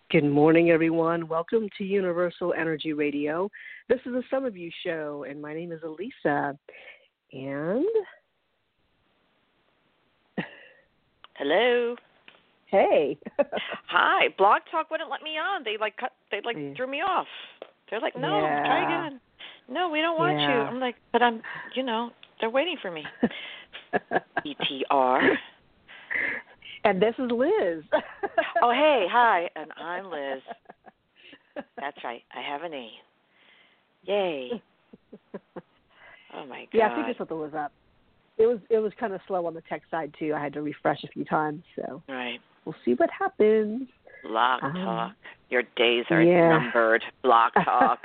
Good morning, everyone. Welcome to Universal Energy Radio. This is the Some of You show, and my name is Elisa. And hello. Hey. Hi. Blog Talk wouldn't let me on. They threw me off. They're like, no, try again. No, we don't want you. I'm like, but I'm, they're waiting for me. ETR. And this is Liz. Oh, hey, hi, and I'm Liz. That's right. I have a name. Yay. Oh, my God. Yeah, I figured something was up. It was kind of slow on the tech side, too. I had to refresh a few times, so right. We'll see what happens. Block Talk. Your days are numbered. Block Talk.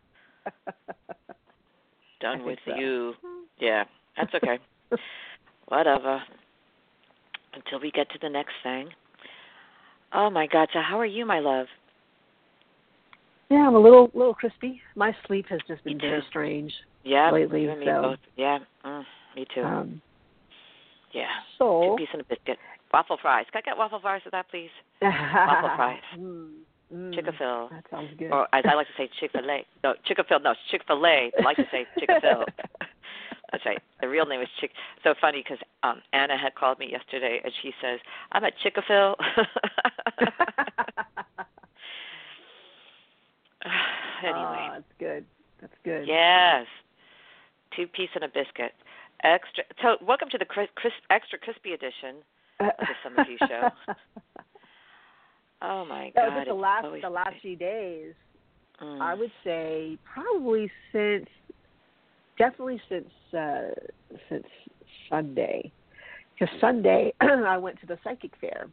Done with so. You. Yeah, that's okay. Whatever. Until we get to the next thing. Oh, my God. So how are you, my love? Yeah, I'm a little crispy. My sleep has just been very strange lately. You and me so. both. Yeah, me too. Yeah. So. 2 pieces and a biscuit. Waffle fries. Can I get waffle fries with that, please? Waffle fries. Chick-fil-A. That sounds good. Or as I like to say, Chick-fil-A. No, Chick-fil-A. No, Chick-fil-A. I like to say Chick-fil-A. That's right. The real name is Chick. So funny because Anna had called me yesterday and she says, I'm at Chick-fil-A. Anyway. That's good. That's good. Yes. 2 pieces and a biscuit. Extra. So welcome to the extra crispy edition of the Some of You show. Oh my God! Just the last few days, I would say probably definitely since Sunday, because Sunday I went to the psychic fair,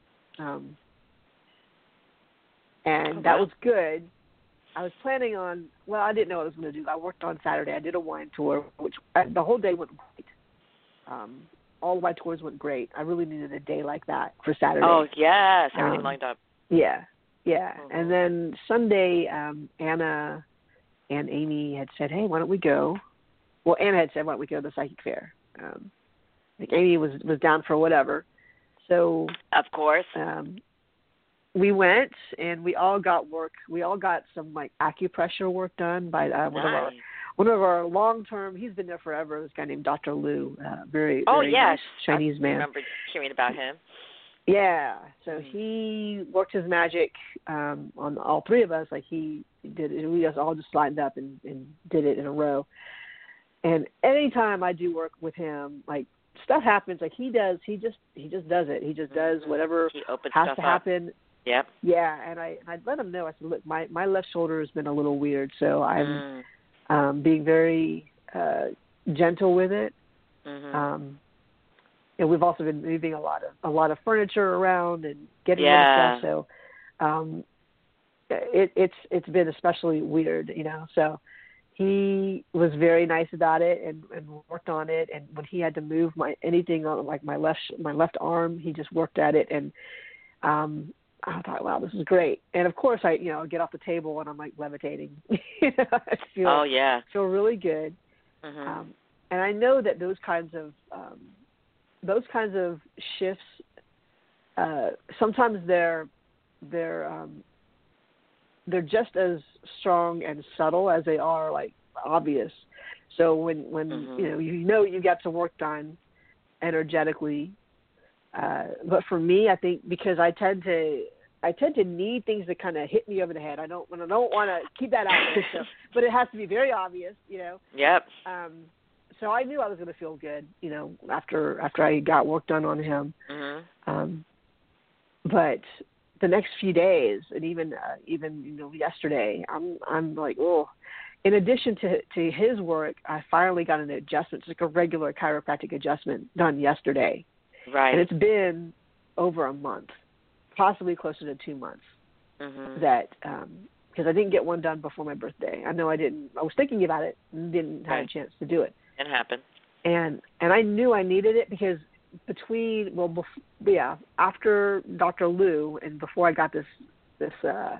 and that was good. I was planning on. Well, I didn't know what I was going to do. I worked on Saturday. I did a wine tour, which the whole day went great. All of my tours went great. I really needed a day like that for Saturday. Oh, yes. Everything lined up. Yeah. Mm-hmm. And then Sunday, Anna and Amy had said, hey, why don't we go? Well, Anna had said, why don't we go to the psychic fair? I think Amy was down for whatever. So, of course. We went, and we all got work. We all got some, acupressure work done by one of our long-term, he's been there forever, this guy named Dr. Liu, very nice Chinese man. I remember hearing about him. Yeah, so he worked his magic on all three of us. He did it. We just all just lined up and did it in a row. And anytime I do work with him, stuff happens. He just does it. He just does whatever has to happen. Yep. Yeah, and I let him know. I said, look, my left shoulder has been a little weird, so I'm being very gentle with it. Mm-hmm. And we've also been moving a lot of furniture around and getting rid of stuff. So it's been especially weird, So he was very nice about it and worked on it. And when he had to move anything on my left arm, he just worked at it. And I thought, wow, this is great. And of course, I get off the table and I'm levitating. I feel really good. Mm-hmm. And I know that those kinds of shifts, sometimes they're just as strong and subtle as they are obvious. So when you got some work done energetically. But for me, I think because I tend to need things to kind of hit me over the head. I don't want to keep that out there. But it has to be very obvious, Yep. So I knew I was going to feel good, after I got work done on him. Mm-hmm. But the next few days, and even yesterday, I'm like, oh. In addition to his work, I finally got an adjustment, just a regular chiropractic adjustment done yesterday. Right. And it's been over a month, possibly closer to 2 months. Mm-hmm. That because I didn't get one done before my birthday. I know I didn't. I was thinking about it and didn't have a chance to do it. It happened. And I knew I needed it because after Dr. Liu and before I got this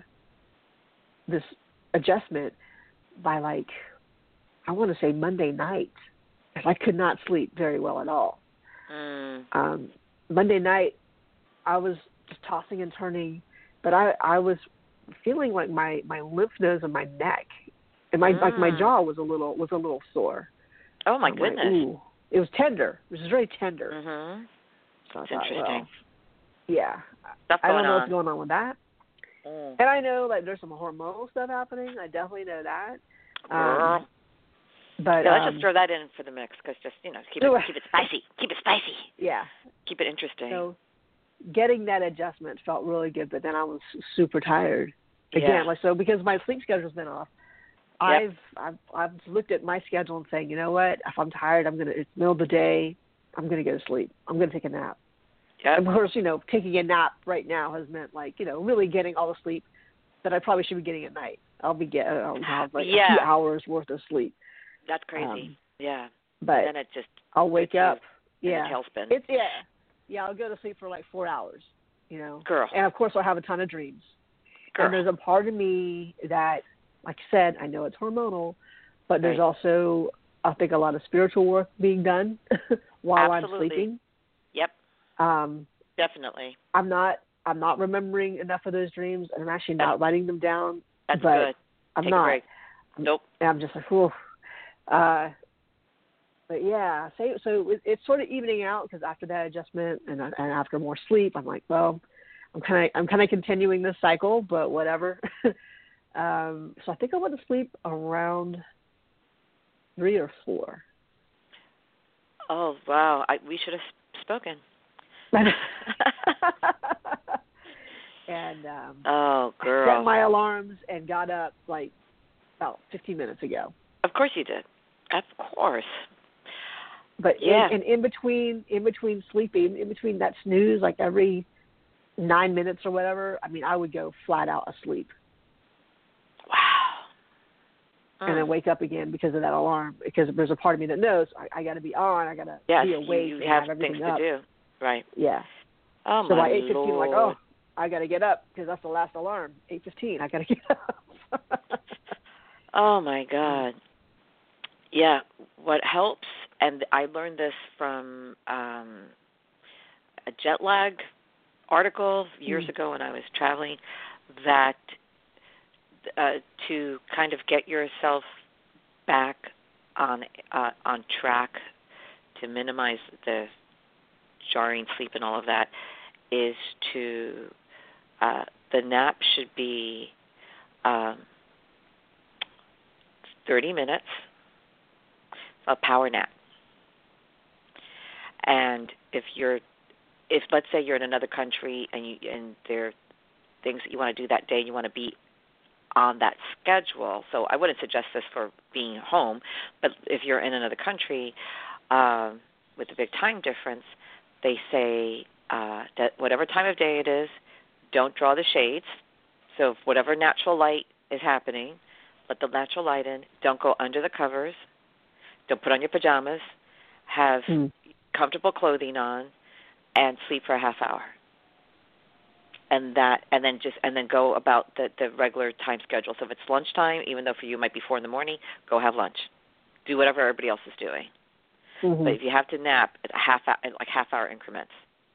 adjustment, by I want to say Monday night, I could not sleep very well at all. Monday night, I was just tossing and turning, but I was feeling like my lymph nodes and my neck and my like my jaw was a little sore. Oh my goodness! Like, ooh, it was tender. It was very tender. Mhm. So That's interesting. Well, yeah, I don't know what's going on with that. Mm. And I know like there's some hormonal stuff happening. I definitely know that. Girl. But let's just throw that in for the mix, because just keep it spicy. Keep it spicy. Yeah. Keep it interesting. So getting that adjustment felt really good, but then I was super tired again. Like so because my sleep schedule's been off. Yep. I've looked at my schedule and saying, you know what? If I'm tired, it's middle of the day. I'm gonna go to sleep. I'm gonna take a nap. Yep. Of course, taking a nap right now has meant like really getting all the sleep that I probably should be getting at night. I'll have like a few hours worth of sleep. That's crazy. Yeah. But and then it just I'll wake up. Yeah. In a tailspin. Yeah, I'll go to sleep for like 4 hours. Girl. And of course I'll have a ton of dreams. Girl. And there's a part of me that, like I said, I know it's hormonal, but there's also, I think, a lot of spiritual work being done while I'm sleeping. Yep. Definitely. I'm not remembering enough of those dreams, and I'm actually not writing them down. That's but good. I'm Take not. A break. Nope. I'm just like, whew. But yeah, so it's sort of evening out because after that adjustment and after more sleep, I'm like, well, I'm kind of continuing this cycle, but whatever. So I think I went to sleep around 3 or 4. Oh wow! We should have spoken. And oh girl! I set my alarms and got up like about 15 minutes ago. Of course you did. Of course. But in between sleeping, in between that snooze, like every 9 minutes or whatever, I mean, I would go flat out asleep. Wow. And then wake up again because of that alarm. Because there's a part of me that knows I got to be on. I got to be awake. You and have everything things up. to do. Right. Yeah. Oh so my by 8:15, I'm like, Lord. I got to get up because that's the last alarm. 8:15, I got to get up. Oh my God. Yeah. What helps, and I learned this from a jet lag article years ago when I was traveling, that to kind of get yourself back on track, to minimize the jarring sleep and all of that, is to the nap should be 30 minutes, a power nap. And if let's say you're in another country and there are things that you want to do that day, and you want to be on that schedule. So I wouldn't suggest this for being home, but if you're in another country with a big time difference, they say that whatever time of day it is, don't draw the shades. So if whatever natural light is happening, let the natural light in. Don't go under the covers. Don't put on your pajamas. Have comfortable clothing on, and sleep for a half hour. And then go about the regular time schedule. So if it's lunchtime, even though for you it might be 4 a.m, go have lunch. Do whatever everybody else is doing. Mm-hmm. But if you have to nap, half-hour increments.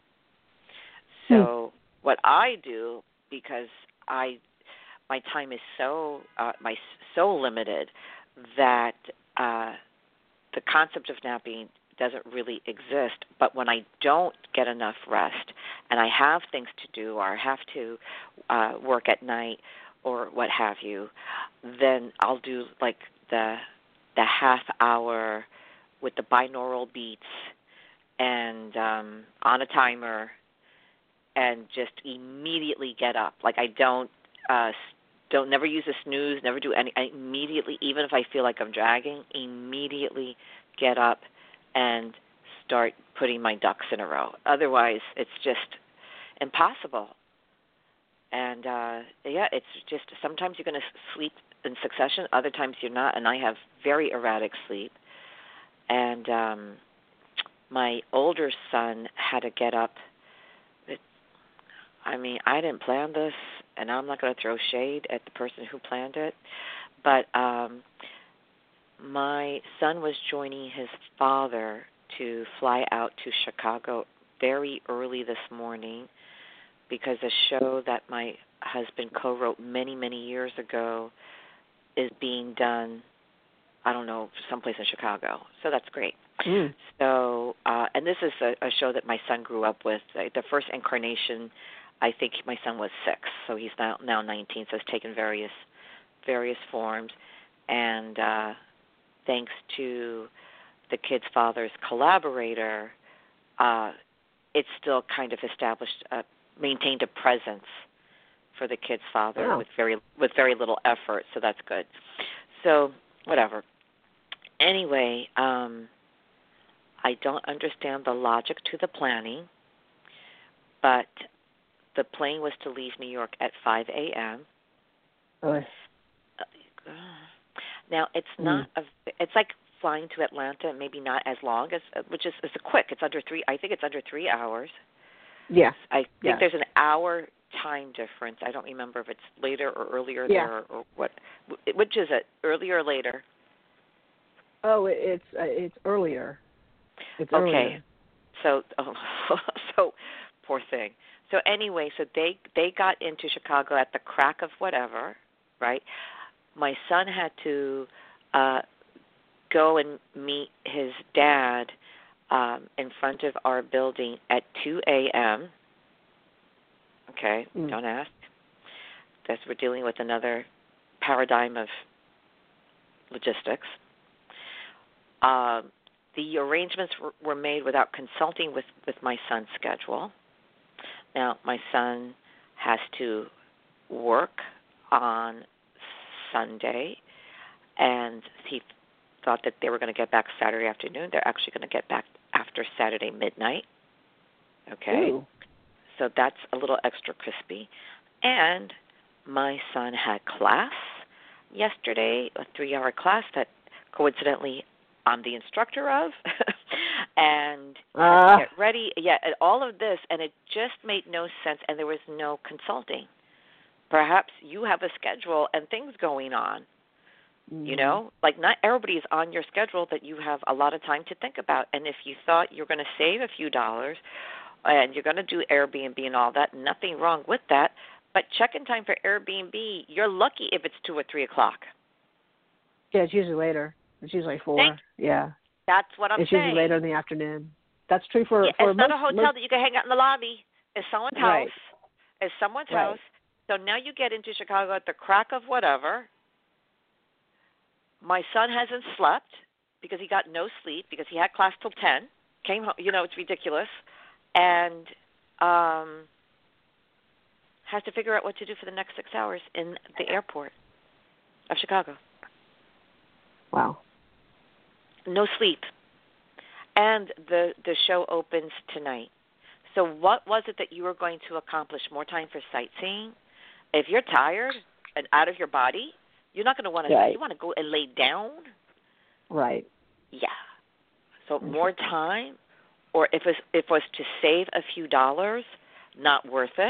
So what I do, because my time is so limited, that the concept of napping doesn't really exist. But when I don't get enough rest and I have things to do, or I have to work at night or what have you, then I'll do like the half hour with the binaural beats and on a timer, and just immediately get up. Like I don't never use a snooze, never do any. I immediately, even if I feel like I'm dragging, immediately get up and start putting my ducks in a row. Otherwise, it's just impossible. And, it's just sometimes you're going to sleep in succession, other times you're not, and I have very erratic sleep. And my older son had to get up. I didn't plan this, and I'm not going to throw shade at the person who planned it, but my son was joining his father to fly out to Chicago very early this morning because a show that my husband co-wrote many, many years ago is being done, I don't know, someplace in Chicago. So that's great. Mm. So, and this is a show that my son grew up with. The first incarnation, I think my son was 6, so he's now 19, so it's taken various forms. And thanks to the kid's father's collaborator, it's still kind of established, maintained a presence for the kid's father with very little effort. So that's good. So whatever. Anyway, I don't understand the logic to the planning, but the plane was to leave New York at 5 a.m. Oh. Now it's not it's like flying to Atlanta, maybe not as long as, which is it's quick. It's under 3. I think it's under 3 hours. Yeah. I think there's an hour time difference. I don't remember if it's later or earlier there or what. Which is it? Earlier or later? Oh, it's earlier. It's okay. Earlier. So so poor thing. So anyway, so they got into Chicago at the crack of whatever, right? My son had to go and meet his dad in front of our building at 2 a.m. Okay, don't ask. Because we're dealing with another paradigm of logistics. The arrangements were made without consulting with my son's schedule. Now, my son has to work on Sunday, and he thought that they were going to get back Saturday afternoon. They're actually going to get back after Saturday midnight. Okay? Ooh. So that's a little extra crispy. And my son had class yesterday, a 3-hour class that coincidentally I'm the instructor of, and had to get ready. Yeah, all of this, and it just made no sense, and there was no consulting. Perhaps you have a schedule and things going on, you know? Like not everybody is on your schedule that you have a lot of time to think about. And if you thought you were going to save a few dollars and you're going to do Airbnb and all that, nothing wrong with that. But check-in time for Airbnb, you're lucky if it's 2 or 3 o'clock. Yeah, it's usually later. It's usually 4. Yeah. That's what I'm saying. It's usually later in the afternoon. That's true for it's not a hotel that you can hang out in the lobby. It's someone's house. Right. It's someone's house. So now you get into Chicago at the crack of whatever. My son hasn't slept because he got no sleep because he had class till 10. Came home, you know, it's ridiculous. And has to figure out what to do for the next 6 hours in the airport of Chicago. Wow. No sleep. And the show opens tonight. So what was it that you were going to accomplish? More time for sightseeing? If you're tired and out of your body, you're not going to want to. You want to go and lay down. Right. Yeah. So more time, or if it was to save a few dollars, not worth it,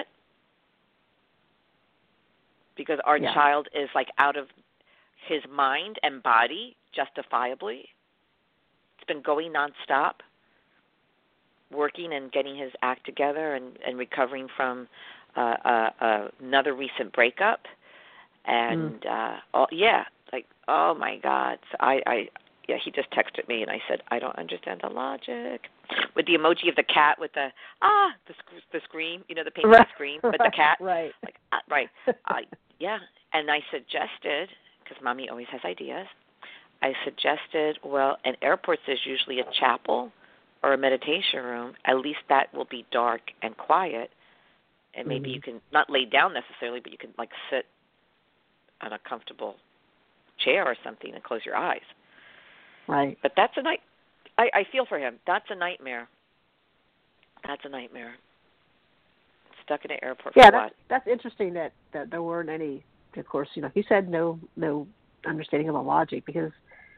because our child is like out of his mind and body, justifiably. It's been going nonstop, working and getting his act together and recovering from another recent breakup. And, like, oh, my God. So he just texted me, and I said, I don't understand the logic. With the emoji of the cat with the scream, you know, the painted scream with the cat. Right. Like, and I suggested, because Mommy always has ideas, I suggested, well, in airports there's usually a chapel or a meditation room. At least that will be dark and quiet. And maybe you can not lay down necessarily, but you can, like, sit on a comfortable chair or something and close your eyes. Right. But that's a night. I feel for him. That's a nightmare. That's a nightmare. Stuck in an airport for what? That's interesting that there weren't any, of course, you know, he said no understanding of the logic because,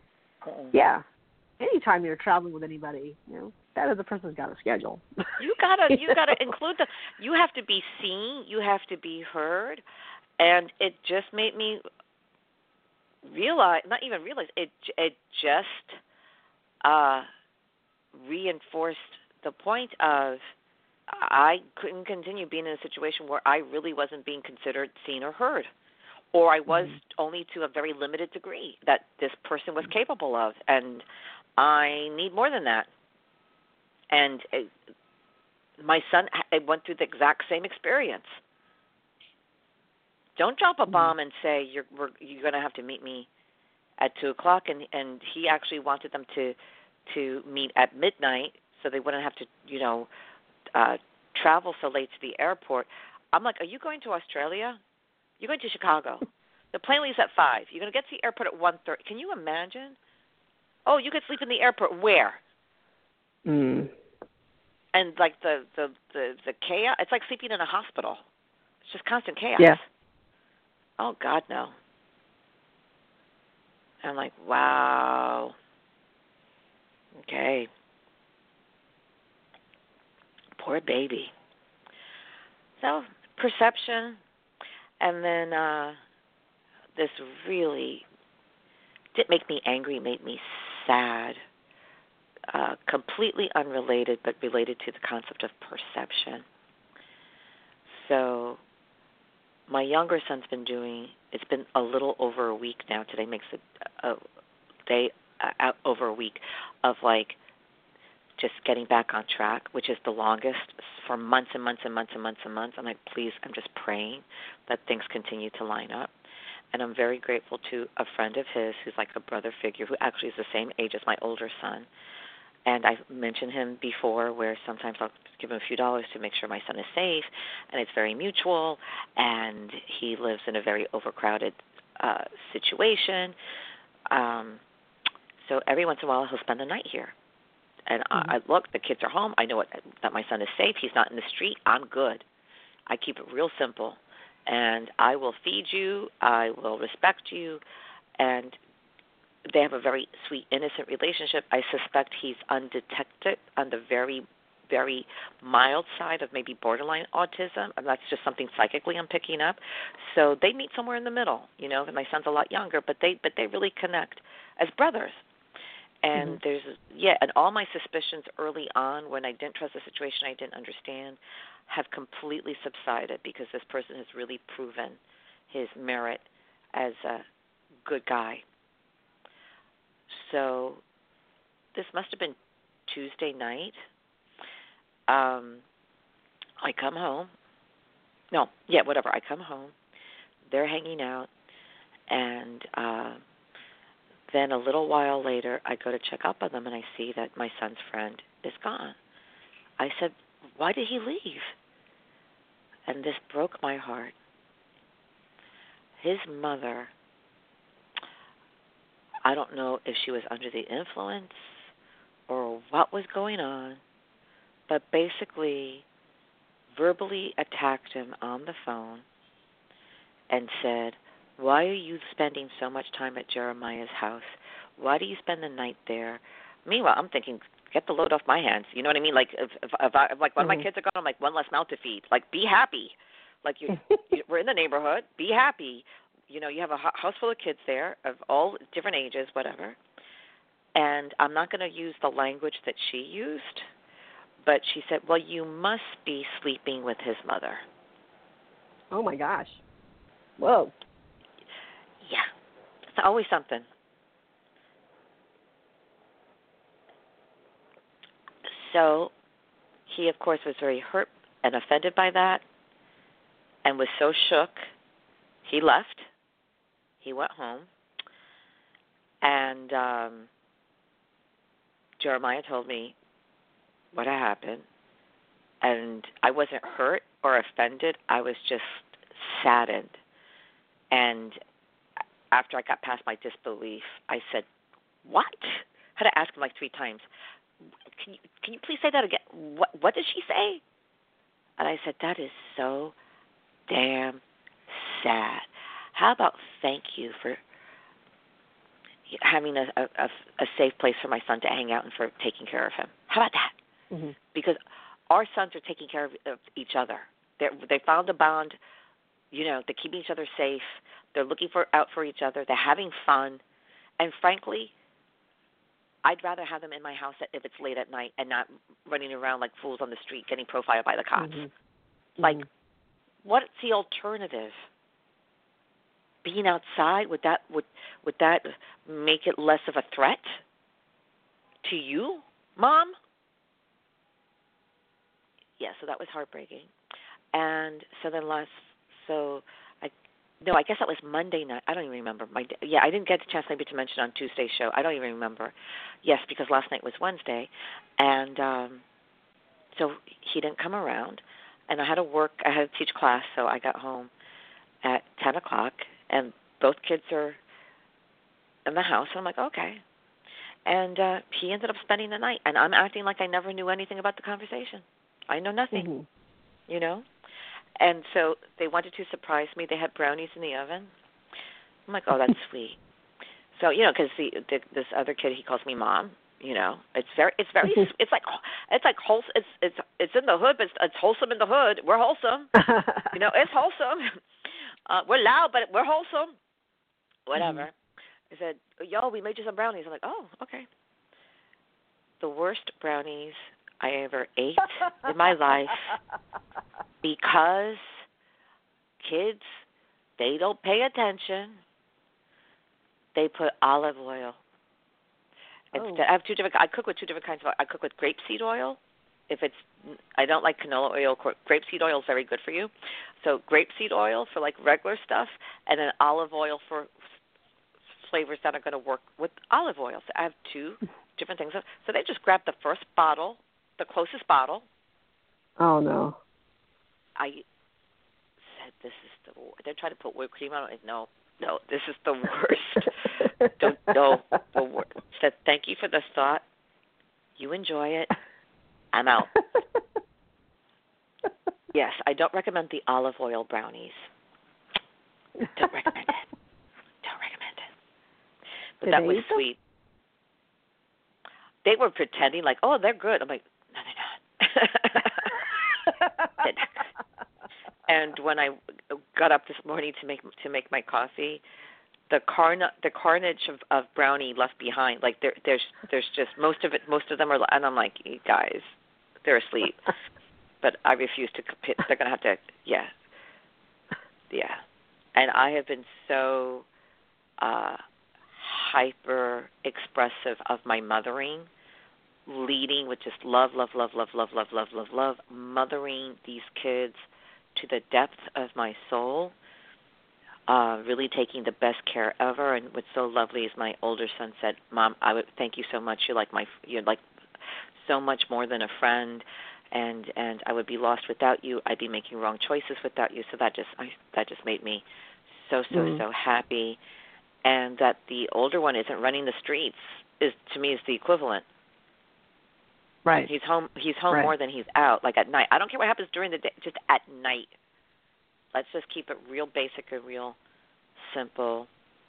anytime you're traveling with anybody, you know, that other person's got a schedule. You gotta include you have to be seen, you have to be heard, and it just made me realize, it just reinforced the point of I couldn't continue being in a situation where I really wasn't being considered, seen, or heard, or I was only to a very limited degree that this person was capable of, and I need more than that. And my son went through the exact same experience. Don't drop a bomb and say you're going to have to meet me at 2:00, and he actually wanted them to meet at midnight so they wouldn't have to travel so late to the airport. I'm like, are you going to Australia? You're going to Chicago. The plane leaves at 5. You're going to get to the airport at 1:30. Can you imagine? Oh, you could sleep in the airport. Where? And like the chaos, it's like sleeping in a hospital. It's just constant chaos. Yeah. Oh God, no. I'm like, wow. Okay. Poor baby. So perception, and then this really didn't make me angry, made me sad. Completely unrelated, but related to the concept of perception. So my younger son's been it's been a little over a week now. Today makes it a day over a week of like just getting back on track, which is the longest for months and months and months and months and months. I'm like, please, I'm just praying that things continue to line up. And I'm very grateful to a friend of his who's like a brother figure who actually is the same age as my older son. And I've mentioned him before where sometimes I'll give him a few dollars to make sure my son is safe, and it's very mutual, and he lives in a very overcrowded situation. So every once in a while he'll spend the night here. And I look, the kids are home. I know that my son is safe. He's not in the street. I'm good. I keep it real simple. And I will feed you. I will respect you. And they have a very sweet, innocent relationship. I suspect he's undetected on the very, very mild side of maybe borderline autism, and that's just something psychically I'm picking up. So they meet somewhere in the middle, and my son's a lot younger, but they really connect as brothers. And and all my suspicions early on when I didn't trust the situation, I didn't understand, have completely subsided because this person has really proven his merit as a good guy. So this must have been Tuesday night. I come home. I come home. They're hanging out. And then a little while later, I go to check up on them, and I see that my son's friend is gone. I said, why did he leave? And this broke my heart. His mother, I don't know if she was under the influence or what was going on, but basically verbally attacked him on the phone and said, why are you spending so much time at Jeremiah's house? Why do you spend the night there? Meanwhile, I'm thinking, get the load off my hands. You know what I mean? Like, if like one of my kids are gone, I'm like, one less mouth to feed. Like, be happy. Like, we're in the neighborhood. Be happy. You have a house full of kids there of all different ages, whatever. And I'm not going to use the language that she used, but she said, well, you must be sleeping with his mother. Oh, my gosh. Whoa. Yeah. It's always something. So he, of course, was very hurt and offended by that and was so shook. He left. He went home. And Jeremiah told me what had happened. And I wasn't hurt or offended. I was just saddened. And after I got past my disbelief, I said, what? I had to ask him like 3 times. Can you please say that again? What did she say? And I said, that is so damn sad. How about thank you for having a safe place for my son to hang out and for taking care of him? How about that? Mm-hmm. Because our sons are taking care of each other. They found a bond. They're keeping each other safe. They're looking out for each other. They're having fun. And frankly, I'd rather have them in my house if it's late at night and not running around like fools on the street getting profiled by the cops. Mm-hmm. Like, what's the alternative? Being outside, would that make it less of a threat to you, Mom? Yeah, so that was heartbreaking. And so then I guess that was Monday night. I don't even remember. I didn't get the chance maybe to mention on Tuesday's show. I don't even remember. Yes, because last night was Wednesday, and so he didn't come around, and I had to teach class, so I got home at 10 o'clock, and both kids are in the house, and I'm like, okay. And he ended up spending the night, and I'm acting like I never knew anything about the conversation. I know nothing, you know? And so they wanted to surprise me. They had brownies in the oven. I'm like, oh, that's sweet. So, you know, because this other kid, he calls me Mom. You know, it's in the hood, but it's wholesome in the hood. We're wholesome. You know, it's wholesome. We're loud, but we're wholesome. Whatever. I said, yo, we made you some brownies. I'm like, oh, okay. The worst brownies I ever ate in my life, because kids, they don't pay attention. They put olive oil. Instead, I cook with two different kinds of oil. I cook with grapeseed oil. I don't like canola oil. Grapeseed oil is very good for you. So grapeseed oil for like regular stuff, and then olive oil for flavors that are going to work with olive oil. So I have two different things. So they just grabbed the first bottle, the closest bottle. Oh, no. I said, they're trying to put whipped cream on it. No, this is the worst. The worst. Said, thank you for the thought. You enjoy it. I'm out. Yes, I don't recommend the olive oil brownies. Don't recommend it. But that was sweet. They were pretending like, oh, they're good. I'm like, no, they're not. And when I got up this morning to make my coffee, the carnage of brownie left behind. Like there's just most of them are, and I'm like, you guys, they're asleep. But I refuse to. They're gonna have to. Yeah. And I have been so hyper expressive of my mothering, leading with just love, mothering these kids to the depth of my soul, really taking the best care ever. And what's so lovely is my older son said, Mom, I would thank you so much. You're like so much more than a friend, and I would be lost without you. I'd be making wrong choices without you. So that just made me so happy. And that the older one isn't running the streets is the equivalent. Right. He's home right. more than he's out, like at night. I don't care what happens during the day, just at night. Let's just keep it real basic and real simple.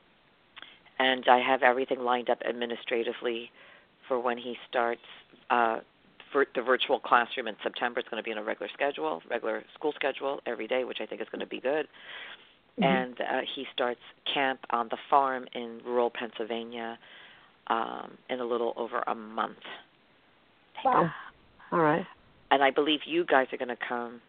And I have everything lined up administratively for when he starts for the virtual classroom in September. It's going to be on a regular school schedule every day, which I think is going to be good. And he starts camp on the farm in rural Pennsylvania in a little over a month. Wow. All right. And I believe you guys are going to come.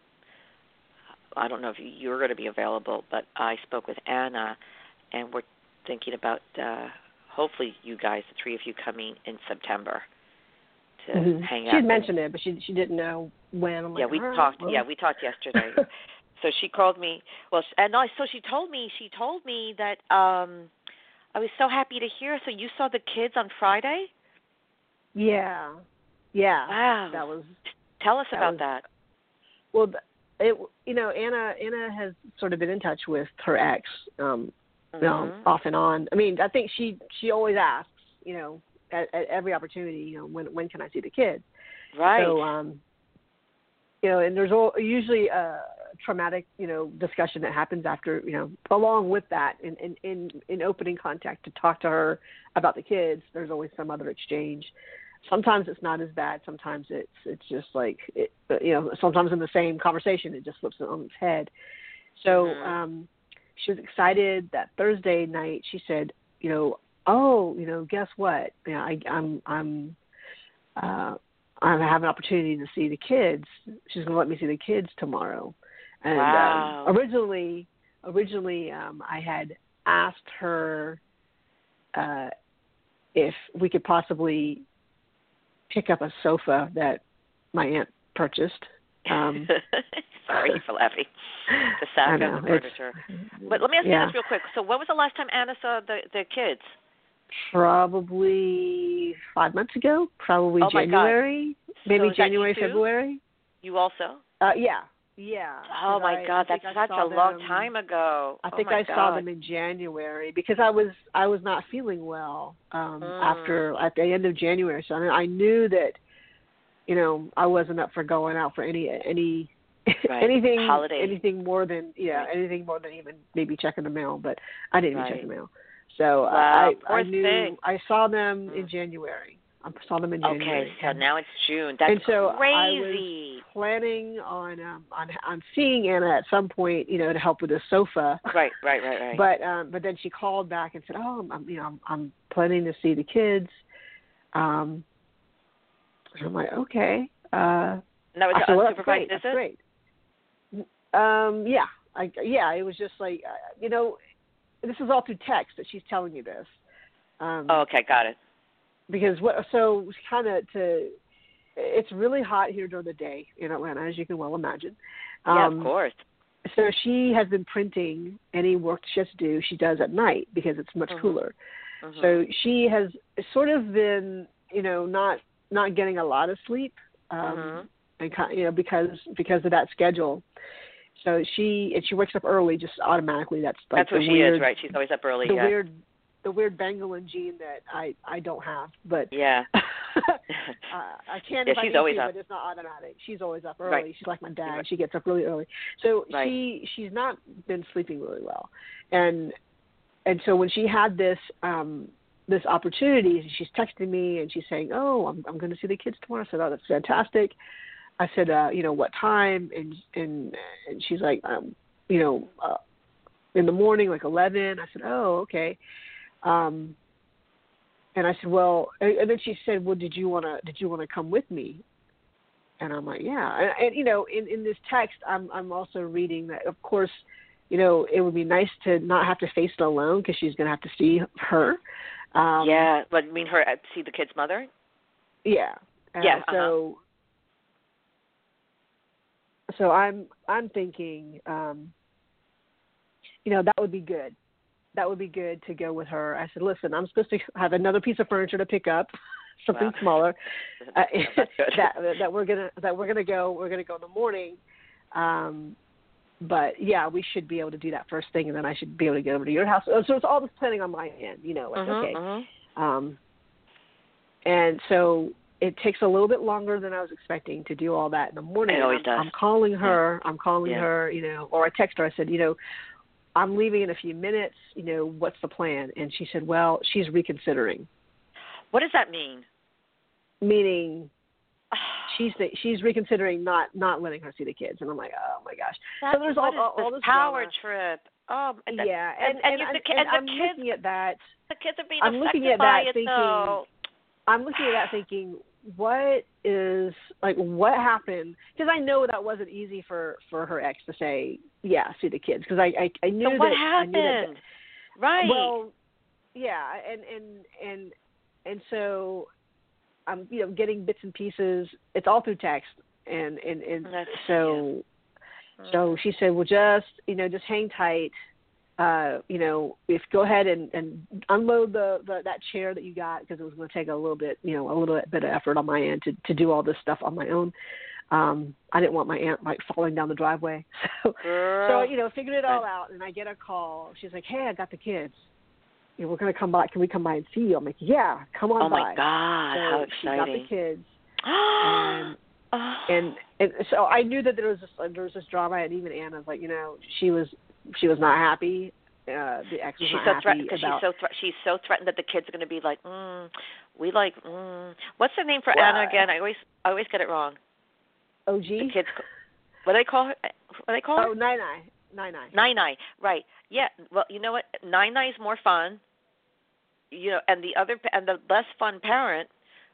I don't know if you're going to be available, but I spoke with Anna, and we're thinking about hopefully you guys, the three of you, coming in September to hang out. She had mentioned it, but she didn't know when. I'm like, we talked. Well. Yeah, we talked yesterday. So she called me. Well, so she told me that I was so happy to hear. So you saw the kids on Friday? Yeah. Wow. That was. Tell us about that. Well, Anna has sort of been in touch with her ex, off and on. I mean, I think she always asks, at every opportunity, when can I see the kids? Right. So, and there's usually a traumatic, discussion that happens after, along with that, in opening contact to talk to her about the kids. There's always some other exchange. Sometimes it's not as bad. Sometimes it's just like, sometimes in the same conversation, it just flips it on its head. So she was excited that Thursday night. She said, oh, guess what? I have an opportunity to see the kids. She's going to let me see the kids tomorrow. And wow. Originally, I had asked her if we could possibly pick up a sofa that my aunt purchased. Sorry for laughing. The sack of the furniture. But let me ask you this real quick. So when was the last time Anna saw the kids? Probably 5 months ago. Probably January. Maybe January, February. You also? Yeah. Oh my God, that's such a long time ago. I think I saw them in January because I was not feeling well after at the end of January. So I knew that I wasn't up for going out for any anything holiday. anything more than anything more than even maybe checking the mail. But I didn't even check the mail. So wow, I knew I saw them in January. I saw them in January. Okay, so now it's June. That's crazy. I was planning on seeing Anna at some point, to help with the sofa. Right. But then she called back and said, "Oh, I'm planning to see the kids." And I'm like, "Okay." That was a unsupervised visit? visit? That's great. Yeah. It was just like, this is all through text that she's telling me this. Okay, got it. Because it's really hot here during the day in Atlanta, as you can well imagine. Yeah, of course. So she has been printing any work she has to do. She does at night because it's much cooler. Mm-hmm. So she has sort of been, not getting a lot of sleep, and because of that schedule. So she wakes up early just automatically. That's like what she is, right? She's always up early. The weird Bengalin gene that I don't have, but yeah, I can if I need to, but it's not automatic. She's always up early. Right. She's like my dad. Right. She gets up really early. So she's not been sleeping really well, and so when she had this this opportunity, she's texting me and she's saying, "Oh, I'm going to see the kids tomorrow." I said, "Oh, that's fantastic." I said, "What time?" And she's like, in the morning, like 11. I said, "Oh, okay." And I said, "Well," and then she said, "Well, did you want to come with me?" And I'm like, "Yeah." And in this text, I'm also reading that, of course, it would be nice to not have to face it alone because she's going to have to see her. Yeah, but you mean her see the kid's mother? Yeah. So I'm thinking, that would be good. That would be good to go with her. I said, "Listen, I'm supposed to have another piece of furniture to pick up, something smaller, that we're gonna go in the morning. But yeah, we should be able to do that first thing, and then I should be able to get over to your house." So it's all this planning on my end, okay. And so it takes a little bit longer than I was expecting to do all that in the morning. It always does. I'm calling her. Or I text her. I said, "I'm leaving in a few minutes. What's the plan?" And she said, "Well, she's reconsidering." What does that mean? Meaning, she's reconsidering not letting her see the kids. And I'm like, oh my gosh. So there's all this power drama. Trip. Oh, and I'm looking at that. The kids are being I'm looking at that thinking. I'm looking at that thinking, what happened? Because I know that wasn't easy for her ex to say, yeah, see the kids. Because I knew so what happened? Right. Well, yeah, and so I'm getting bits and pieces. It's all through text, and so she said, well, just hang tight. If go ahead and unload that chair that you got, because it was going to take a little bit of effort on my end to do all this stuff on my own. I didn't want my aunt falling down the driveway, so figured it all out. And I get a call. She's like, "Hey, I got the kids. We're going to come by. Can we come by and see you?" I'm like, "Yeah, come on by." Oh my God, so how exciting! She got the kids, and so I knew that there was this drama, and even Anna's like, she was not happy. The ex was not happy about. She's so threatened that the kids are going to be like, What's the name for Anna again? I always get it wrong. OG. The kids. What do they call her? Oh, Nai. Nai. Right. Yeah. Well, you know what? Nai is more fun. and the less fun parent,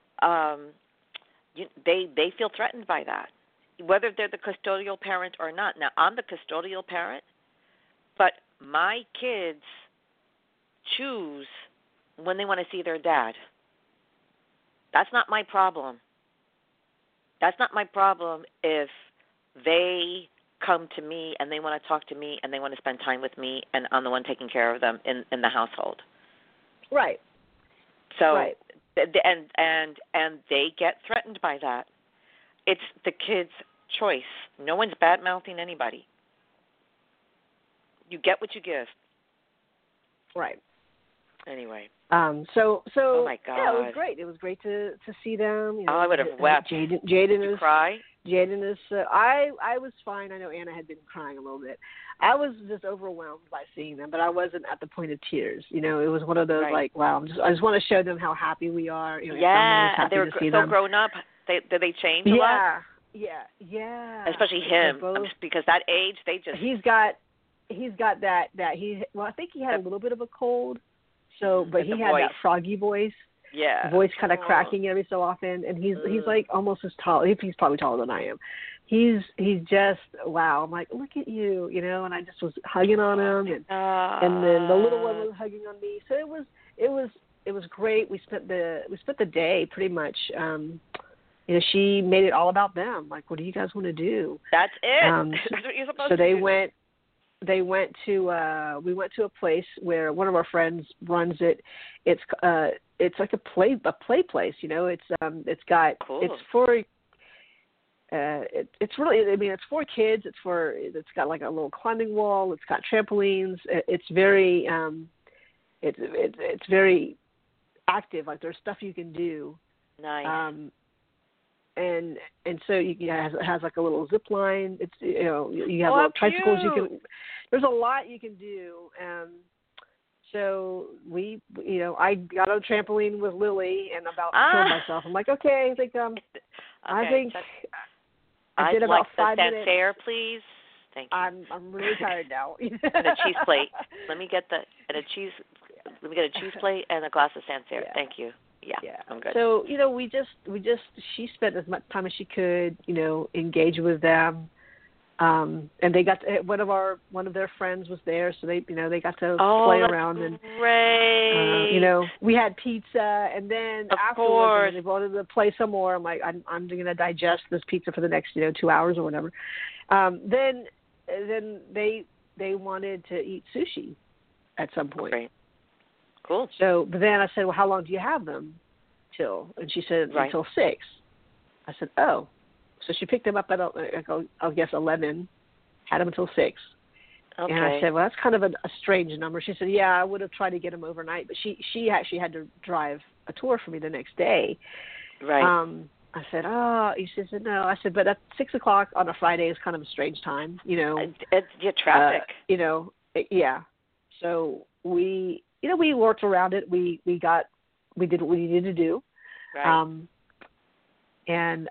they feel threatened by that, whether they're the custodial parent or not. Now, I'm the custodial parent, but my kids choose when they want to see their dad. That's not my problem. That's not my problem if they come to me and they want to talk to me and they want to spend time with me and I'm the one taking care of them in the household. Right. So, right. And they get threatened by that. It's the kid's choice. No one's bad-mouthing anybody. You get what you give. Right. Anyway. So. Oh my God. Yeah, it was great. It was great to see them. I would have wept. Jaden Did you cry? Jaden is. I was fine. I know Anna had been crying a little bit. I was just overwhelmed by seeing them, but I wasn't at the point of tears. It was one of those like, wow. I just want to show them how happy we are. Yeah, they were so grown up. Did they change a lot? Yeah. Especially him, because that age, they just. He's got that he. Well, I think he had a little bit of a cold. So, but he had that froggy voice. Yeah. Voice kind of cracking every so often, and he's like almost as tall. He's probably taller than I am. He's just wow. I'm like, look at you, and I just was hugging on him, and then the little one was hugging on me. So it was great. We spent the day pretty much. She made it all about them. Like, what do you guys want to do? That's it. That's what you're supposed to do. We went to a place where one of our friends runs it. It's like a play place, it's got cool. It's for it's really, I mean, it's for kids. It's got like a little climbing wall. It's got trampolines. It's very it's very active. Like, there's stuff you can do. Nice. And so it has like a little zip line. It's you have little tricycles. You can. There's a lot you can do. So I got on a trampoline with Lily and about killed myself. I'm like, okay, I think I did about 5 minutes. Sancerre, please. Thank you. I'm really tired now. And a cheese plate. Let me get a cheese plate and a glass of Sancerre. Yeah. Thank you. Yeah, I'm good. So, she spent as much time as she could, engage with them. And they got one of their friends was there, so they got to play around and great. We had pizza, and then afterwards they wanted to play some more. I'm like, I'm going to digest this pizza for the next 2 hours or whatever. Then they wanted to eat sushi at some point. Great. Cool. So, but then I said, well, how long do you have them till? And she said, until 6. I said, oh. So she picked them up at, I guess, 11, had them until 6. Okay. And I said, well, that's kind of a strange number. She said, yeah, I would have tried to get them overnight, but she actually had to drive a tour for me the next day. Right. I said, oh. She said, no. I said, but at 6 o'clock on a Friday is kind of a strange time, It's traffic. Yeah. So we worked around it. We did what we needed to do. Right. And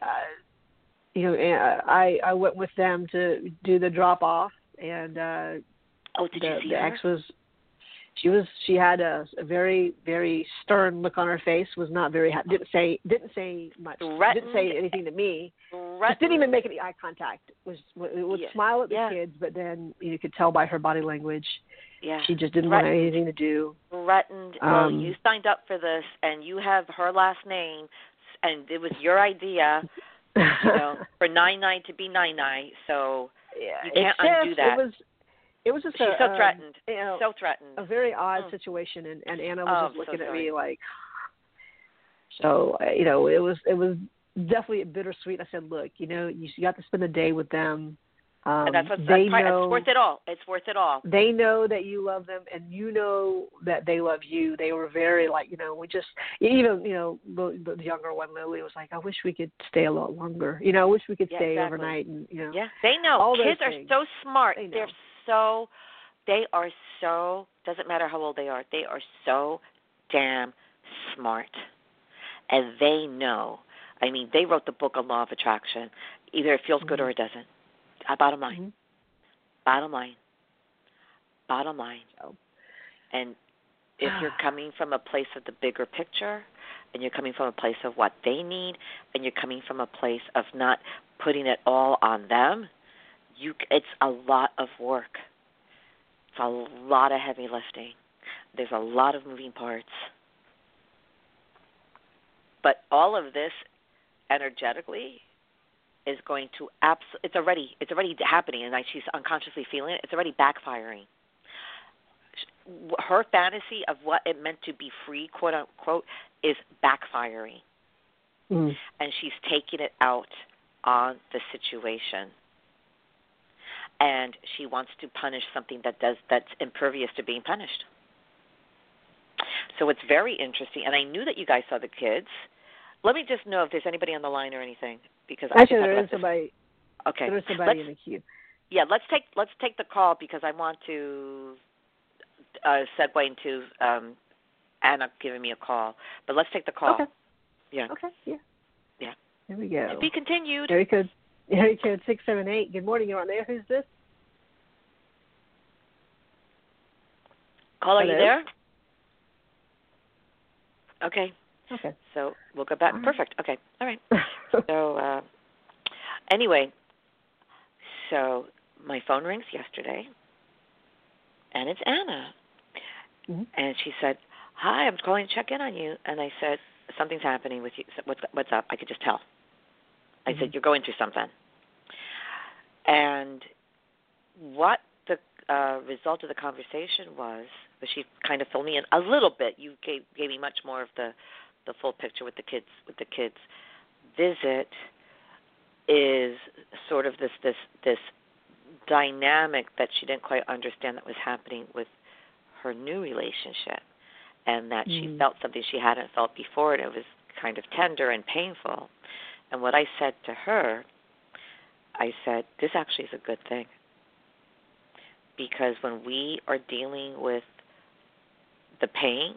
I went with them to do the drop off, and did you see the her? ex she had a very, very stern look on her face. Was not very happy. Didn't say much. Didn't say anything to me. Just didn't even make any eye contact. Would smile at the kids, but then you could tell by her body language. Yeah. She just didn't want anything to do. Threatened. Well, you signed up for this, and you have her last name, and it was your idea, for 99 to be 99. So you can't undo that. It was just she's so threatened. So threatened. A very odd situation, and Anna was just looking at me like. So it was definitely bittersweet. I said, look, you got to spend a day with them. And that's right. It's worth it all. It's worth it all. They know that you love them, and you know that they love you. They were very we just even the younger one, Lily, was like, I wish we could stay a lot longer. I wish we could stay overnight. And yeah, they know. All Kids are so smart. They are so. Doesn't matter how old they are. They are so damn smart, and they know. I mean, they wrote the book on Law of Attraction. Either it feels good or it doesn't. Bottom line. Mm-hmm. Bottom line. And if you're coming from a place of the bigger picture, and you're coming from a place of what they need, and you're coming from a place of not putting it all on them, it's a lot of work. It's a lot of heavy lifting. There's a lot of moving parts. But all of this energetically is going to it's already happening, and she's unconsciously feeling it. It's already backfiring. Her fantasy of what it meant to be free, quote unquote, is backfiring. And she's taking it out on the situation. And she wants to punish something that's impervious to being punished. So it's very interesting. And I knew that you guys saw the kids. Let me just know if there's anybody on the line or anything, because actually there is somebody. Okay, there's somebody in the queue. Yeah, let's take the call, because I want to segue into Anna giving me a call. But let's take the call. Okay. Yeah. Okay. Yeah. Yeah. Here we go. To be continued. Area code 678. Good morning. You're on there. Who's this? Caller, are Hello? you there? Okay. Okay. So we'll go back. Perfect. Okay. All right. So anyway, so my phone rings yesterday, and it's Anna. And she said, "Hi, I'm calling to check in on you." And I said, "Something's happening with you. What's up?" I could just tell. I said, "You're going through something." And what the result of the conversation was, but she kind of filled me in a little bit. You gave me much more of the full picture with the kids. With the kids' visit is sort of this dynamic that she didn't quite understand that was happening with her new relationship, and that she felt something she hadn't felt before, and it was kind of tender and painful. And what I said to her, I said, this actually is a good thing, because when we are dealing with the pain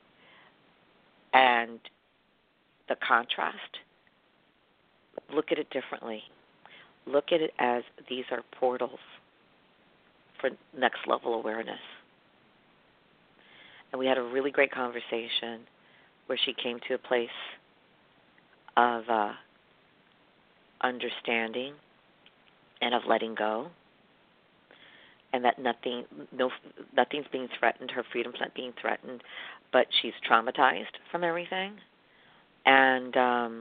and the contrast, look at it differently. Look at it as these are portals for next level awareness. And we had a really great conversation where she came to a place of understanding and of letting go, and that nothing's being threatened. Her freedom's not being threatened, but she's traumatized from everything, and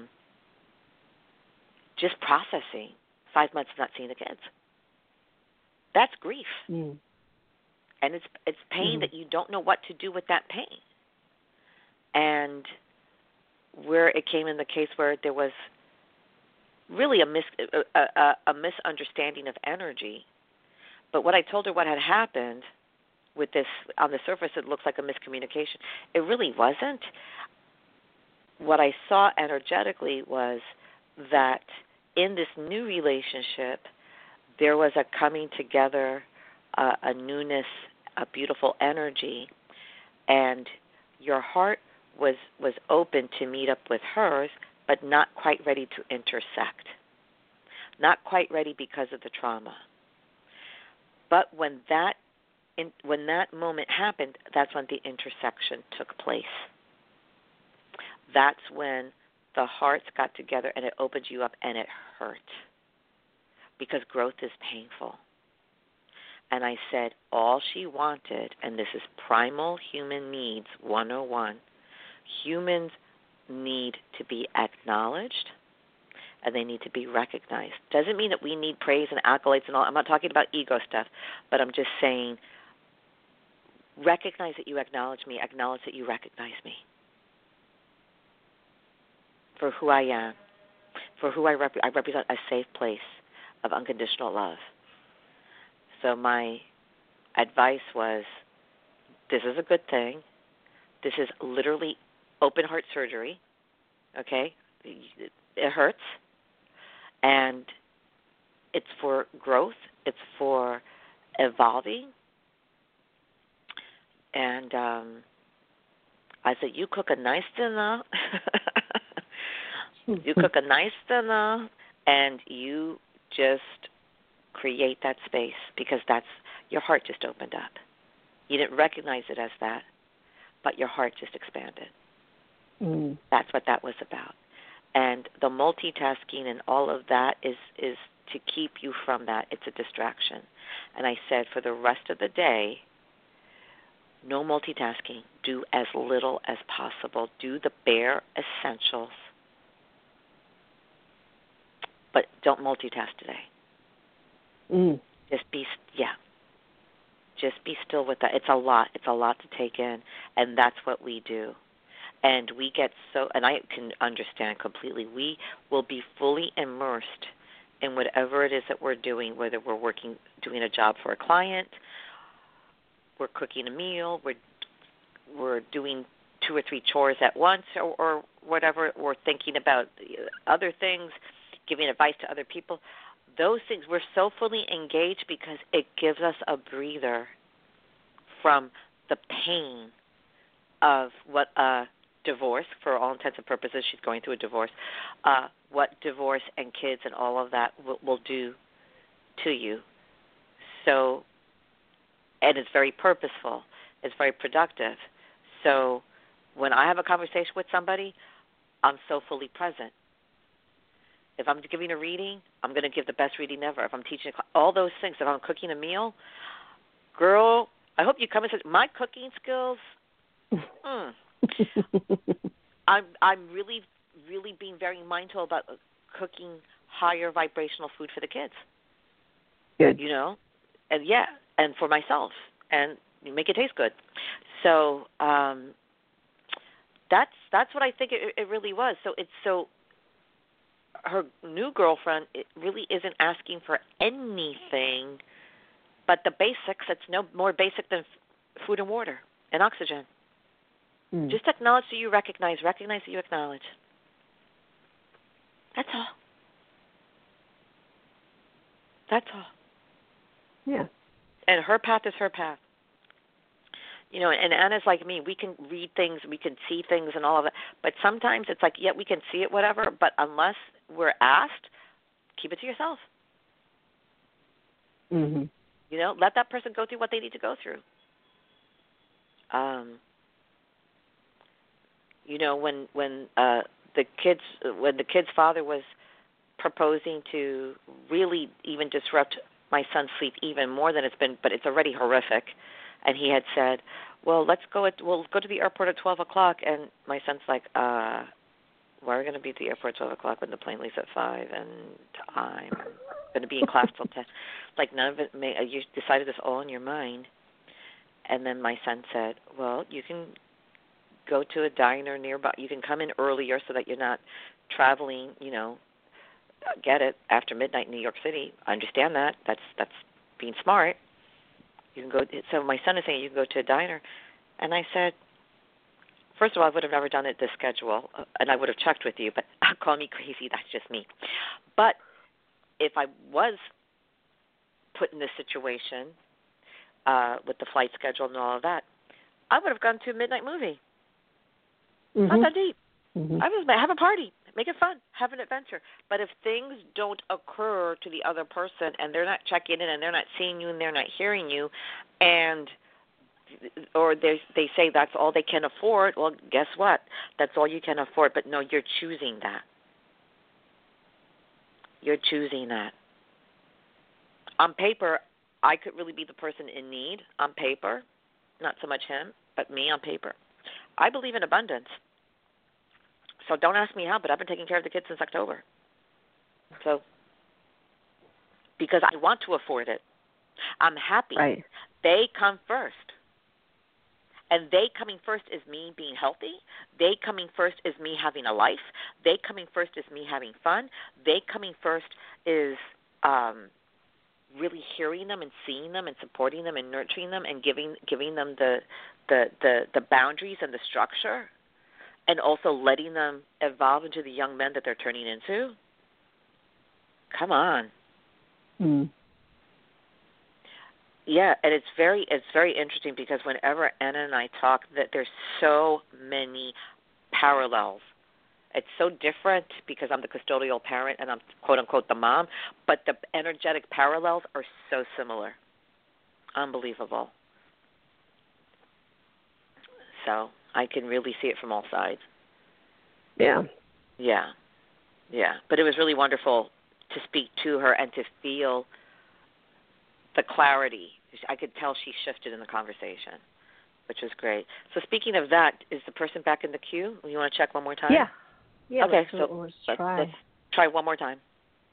just processing 5 months of not seeing the kids. That's grief. And it's pain that you don't know what to do with that pain. And where it came in the case where there was really a misunderstanding of energy. But what I told her what had happened with this, on the surface it looks like a miscommunication. It really wasn't. What I saw energetically was that in this new relationship there was a coming together, a newness, a beautiful energy, and your heart was open to meet up with hers, but not quite ready to intersect. Not quite ready because of the trauma. But when that moment happened, that's when the intersection took place. That's when the hearts got together and it opened you up, and it hurt, because growth is painful. And I said, all she wanted, and this is primal human needs 101, humans need to be acknowledged and they need to be recognized. Doesn't mean that we need praise and accolades and all. I'm not talking about ego stuff, but I'm just saying recognize that you acknowledge me, acknowledge that you recognize me for who I am, for who I represent a safe place of unconditional love. So my advice was, this is a good thing. This is literally open heart surgery, okay? It hurts. And it's for growth. It's for evolving. And I said, you cook a nice dinner. You cook a nice dinner, and you just create that space, because that's your heart just opened up. You didn't recognize it as that, but your heart just expanded. Mm. That's what that was about. And the multitasking and all of that is to keep you from that. It's a distraction. And I said, for the rest of the day, no multitasking. Do as little as possible. Do the bare essentials. But don't multitask today. Just be still with that. It's a lot. It's a lot to take in, and that's what we do. And we get so, and I can understand completely, we will be fully immersed in whatever it is that we're doing, whether we're doing a job for a client, we're cooking a meal, we're doing 2 or 3 chores at once, or whatever, we're thinking about other things, giving advice to other people. Those things, we're so fully engaged because it gives us a breather from the pain of what a divorce, for all intents and purposes, she's going through a divorce, what divorce and kids and all of that will do to you. So, and it's very purposeful. It's very productive. So when I have a conversation with somebody, I'm so fully present. If I'm giving a reading, I'm going to give the best reading ever. If I'm teaching all those things, if I'm cooking a meal, girl, I hope you come and say, my cooking skills, I'm really, really being very mindful about cooking higher vibrational food for the kids. Good. You know? And and for myself. And make it taste good. So that's what I think it really was. So her new girlfriend really isn't asking for anything but the basics. It's no more basic than food and water and oxygen. Just acknowledge that you recognize that you acknowledge. That's all. That's all. Yeah. And her path is her path. You know, and Anna's like me. We can read things, we can see things and all of that. But sometimes it's like, we can see it, whatever, but unless we're asked, keep it to yourself. Mm-hmm. You know, let that person go through what they need to go through. You know, when the kid's father was proposing to really even disrupt my son's sleep even more than it's been, but it's already horrific, and he had said, well, we'll go to the airport at 12 o'clock, and my son's like, why are we going to be at the airport at 12 o'clock when the plane leaves at 5, and I'm going to be in class till 10? Like, none of it, you decided this all in your mind. And then my son said, well, you can go to a diner nearby. You can come in earlier so that you're not traveling, you know, get it, after midnight in New York City. I understand that. That's being smart. You can go. So my son is saying you can go to a diner. And I said, first of all, I would have never done it this schedule, and I would have checked with you, but call me crazy. That's just me. But if I was put in this situation with the flight schedule and all of that, I would have gone to a midnight movie. Not that deep. I was have a party, make it fun, have an adventure. But if things don't occur to the other person and they're not checking in and they're not seeing you and they're not hearing you, and or they say that's all they can afford, well, guess what? That's all you can afford. But no, you're choosing that. You're choosing that. On paper, I could really be the person in need. On paper, not so much him, but me on paper. I believe in abundance. So don't ask me how, but I've been taking care of the kids since October. So, because I want to afford it. I'm happy. Right. They come first. And they coming first is me being healthy. They coming first is me having a life. They coming first is me having fun. They coming first is really hearing them and seeing them and supporting them and nurturing them and giving them the boundaries and the structure, and also letting them evolve into the young men that they're turning into. Come on. Yeah, and it's very interesting because whenever Anna and I talk, that there's so many parallels. It's so different because I'm the custodial parent and I'm quote unquote the mom, but the energetic parallels are so similar. Unbelievable. So I can really see it from all sides. Yeah. Yeah. Yeah. But it was really wonderful to speak to her and to feel the clarity. I could tell she shifted in the conversation, which was great. So speaking of that, is the person back in the queue? You want to check one more time? Yeah. Yeah. Okay, let's try. Let's try one more time.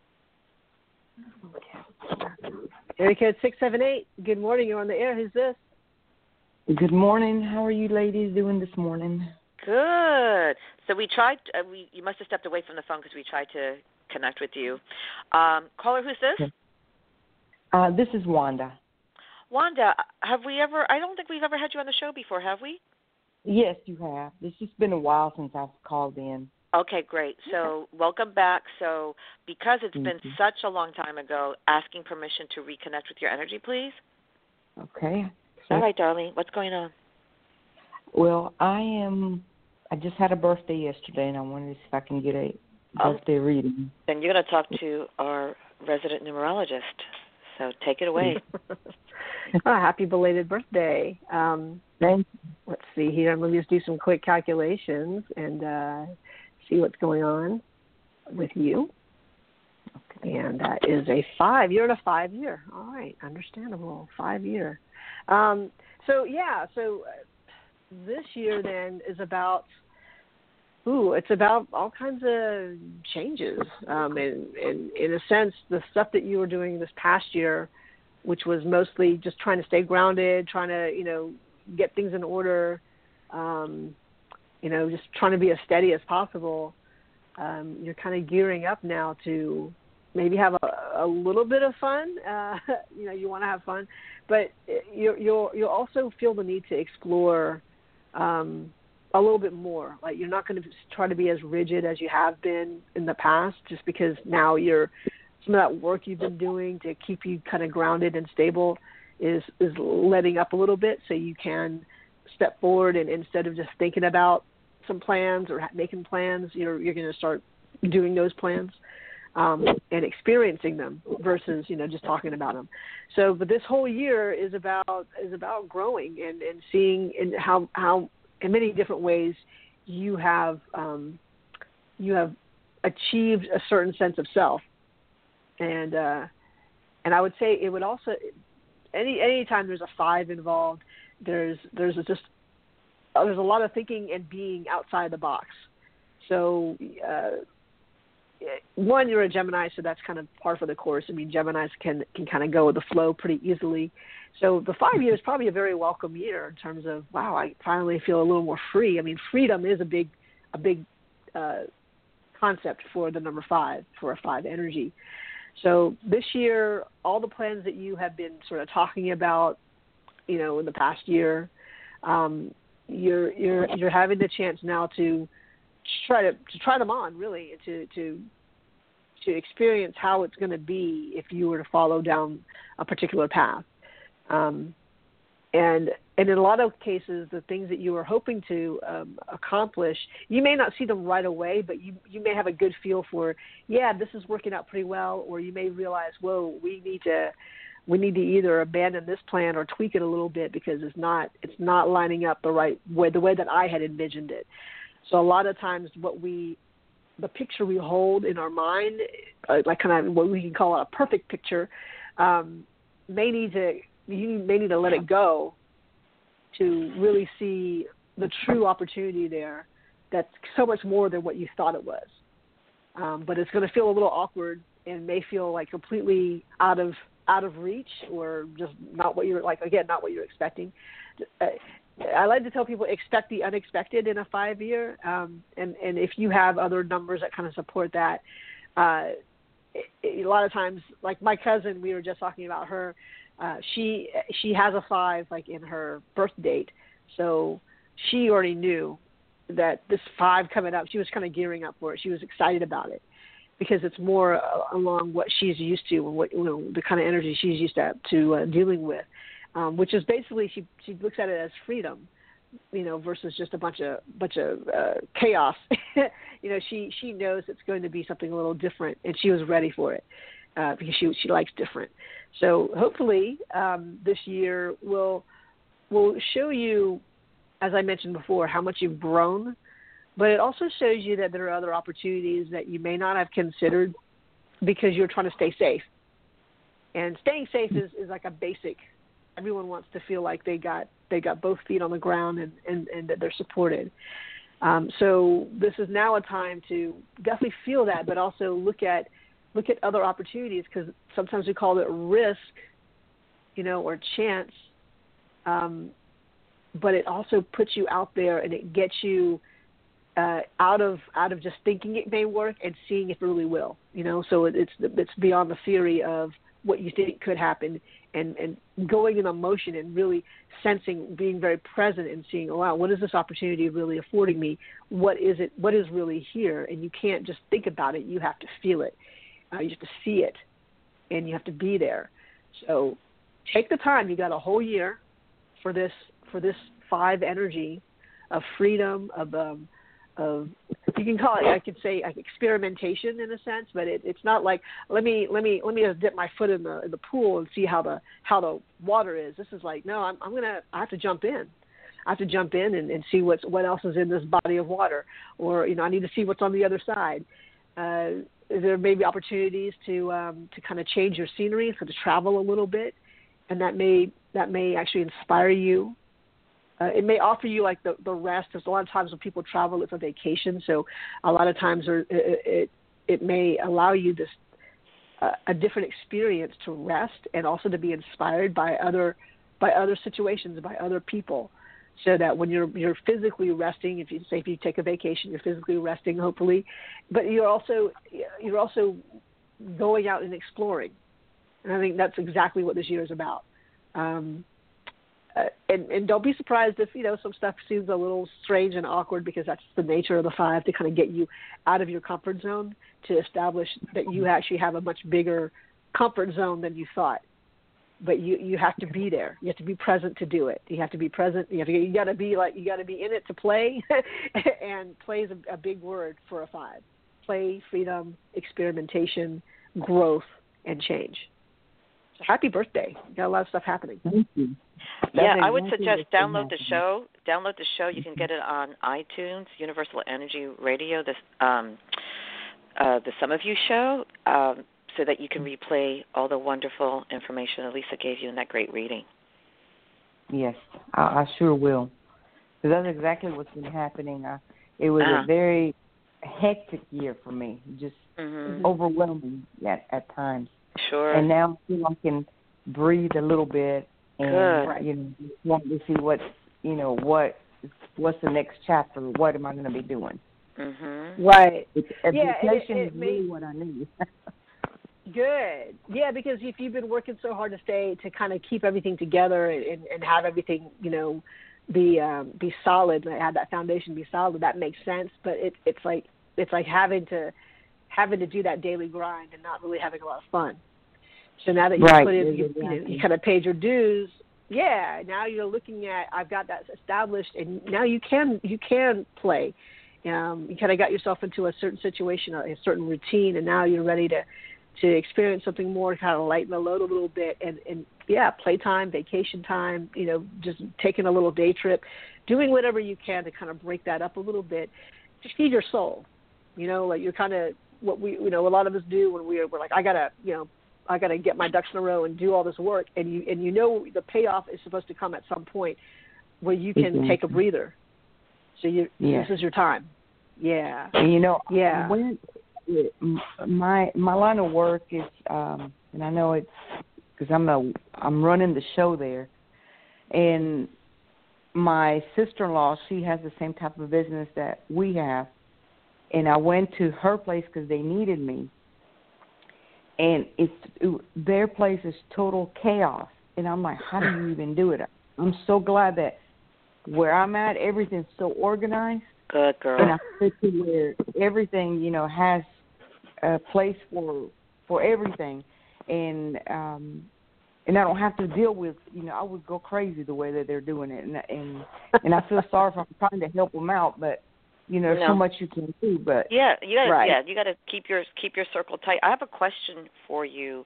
Area code 678. Good morning. You're on the air. Who's this? Good morning. How are you ladies doing this morning? Good. So we tried. You must have stepped away from the phone because we tried to connect with you. Caller, who's this? This is Wanda. Wanda, have we ever? I don't think we've ever had you on the show before, have we? Yes, you have. It's just been a while since I've called in. Okay, great. So welcome back. So because it's been such a long time ago, asking permission to reconnect with your energy, please. Okay. All right, darling. What's going on? Well, I just had a birthday yesterday, and I wanted to see if I can get a birthday reading. Then you're going to talk to our resident numerologist. So take it away. Happy belated birthday. Thank you. Let's see here. Let me just do some quick calculations and see what's going on with you. Okay. And that is a 5. You're in a 5-year. All right. Understandable. 5-year. So this year then is about, it's about all kinds of changes. In a sense, the stuff that you were doing this past year, which was mostly just trying to stay grounded, trying to, get things in order, just trying to be as steady as possible. You're kind of gearing up now to maybe have a little bit of fun. You want to have fun, but you'll also feel the need to explore a little bit more. Like you're not going to try to be as rigid as you have been in the past, just because now some of that work you've been doing to keep you kind of grounded and stable is letting up a little bit, so you can step forward and instead of just thinking about some plans or making plans, you're going to start doing those plans and experiencing them versus just talking about them. So, but this whole year is about growing and seeing in how in many different ways you have achieved a certain sense of self, and I would say it would also any time there's a 5 involved, there's a lot of thinking and being outside the box. So, one, you're a Gemini, so that's kind of par for the course. I mean, Geminis can kind of go with the flow pretty easily. So the 5 years is probably a very welcome year in terms of, wow, I finally feel a little more free. I mean, freedom is a big concept for the number 5, for a 5 energy. So this year, all the plans that you have been sort of talking about, in the past year, you're having the chance now to try them on, really, to experience how it's going to be if you were to follow down a particular path. And in a lot of cases, the things that you were hoping to accomplish, you may not see them right away, but you may have a good feel for, this is working out pretty well, or you may realize, whoa, we need to either abandon this plan or tweak it a little bit because it's not lining up the right way, the way that I had envisioned it. So a lot of times the picture we hold in our mind, like kind of what we can call a perfect picture, you may need to let it go to really see the true opportunity there that's so much more than what you thought it was. But it's going to feel a little awkward and may feel like completely out of reach or just not what you're not what you're expecting. I like to tell people expect the unexpected in a 5-year, and if you have other numbers that kind of support that, a lot of times, like my cousin, we were just talking about her. She has a 5 like in her birth date, so she already knew that this 5 coming up. She was kind of gearing up for it. She was excited about it because it's more along what she's used to and what the kind of energy she's used to dealing with. Which is basically she looks at it as freedom, versus just a bunch of chaos. She knows it's going to be something a little different, and she was ready for it because she likes different. So hopefully this year will show you as I mentioned before, how much you've grown, but it also shows you that there are other opportunities that you may not have considered because you're trying to stay safe. And staying safe is like a basic. Everyone wants to feel like they got both feet on the ground and that they're supported. So this is now a time to definitely feel that, but also look at other opportunities, because sometimes we call it risk, or chance. But it also puts you out there, and it gets you out of just thinking it may work and seeing if it really will. So it's beyond the theory of what you think could happen, and going in emotion and really sensing, being very present and seeing, oh wow, what is this opportunity really affording me? What is it? What is really here? And you can't just think about it. You have to feel it. You have to see it, and you have to be there. So take the time. You got a whole year for this 5 energy of freedom, of you can call it, I could say, like experimentation in a sense, but it's not like let me just dip my foot in the pool and see how the water is. This is like, no, I have to jump in. I have to jump in and see what else is in this body of water, or I need to see what's on the other side. There may be opportunities to kind of change your scenery, so to travel a little bit, and that may actually inspire you. It may offer you like the rest. There's a lot of times when people travel, it's a vacation. So a lot of times it may allow you this a different experience to rest, and also to be inspired by other situations, by other people. So that when you're physically resting, if you take a vacation, you're physically resting, hopefully, but you're also going out and exploring. And I think that's exactly what this year is about. And don't be surprised if some stuff seems a little strange and awkward, because that's the nature of the 5, to kind of get you out of your comfort zone, to establish that you actually have a much bigger comfort zone than you thought. But you have to be there. You have to be present to do it. You have to be present. You got to be in it to play, and play is a big word for a 5. Play, freedom, experimentation, growth, and change. So happy birthday! You got a lot of stuff happening. Thank you. Yeah, I would suggest download the show. Download the show. You can get it on iTunes, Universal Energy Radio, the Some of You show, so that you can replay all the wonderful information that Lisa gave you in that great reading. Yes, I sure will. Because that's exactly what's been happening. It was a very hectic year for me, just overwhelming at times. Sure. And now I feel I can breathe a little bit, and want to see what's the next chapter. What am I going to be doing? Mm-hmm. Right. Education is really what I need. Good. Yeah, because if you've been working so hard to kind of keep everything together and have everything, be solid, and have that foundation be solid, that makes sense. But it's like having to do that daily grind and not really having a lot of fun. So now that you put in, you kind of paid your dues. Yeah. Now you're looking at, I've got that established, and now you can play. You kind of got yourself into a certain situation, a certain routine, and now you're ready to experience something more, kind of lighten the load a little bit, and playtime, vacation time, just taking a little day trip, doing whatever you can to kind of break that up a little bit, to feed your soul. Like you're kind of what we, a lot of us do when we're like, I gotta get my ducks in a row and do all this work, and the payoff is supposed to come at some point where you can take a breather. So this is your time. Yeah. And when my line of work is, and I know it's because I'm running the show there, and my sister-in-law, she has the same type of business that we have, and I went to her place because they needed me, and their place is total chaos, and I'm like, how do you even do it? I'm so glad that where I'm at, everything's so organized. Good girl. And I feel to where everything, has a place for everything, and I don't have to deal with, I would go crazy the way that they're doing it, and I feel sorry if I'm trying to help them out, but there's so much you can do. But you got to keep your circle tight. I have a question for you.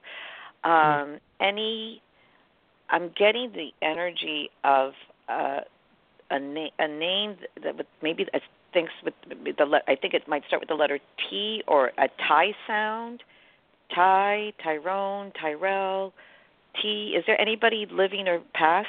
I'm getting the energy of a name that would maybe thinks with I think it might start with the letter T or a Thai sound. Tyrone, Tyrell, T. Is there anybody living or past?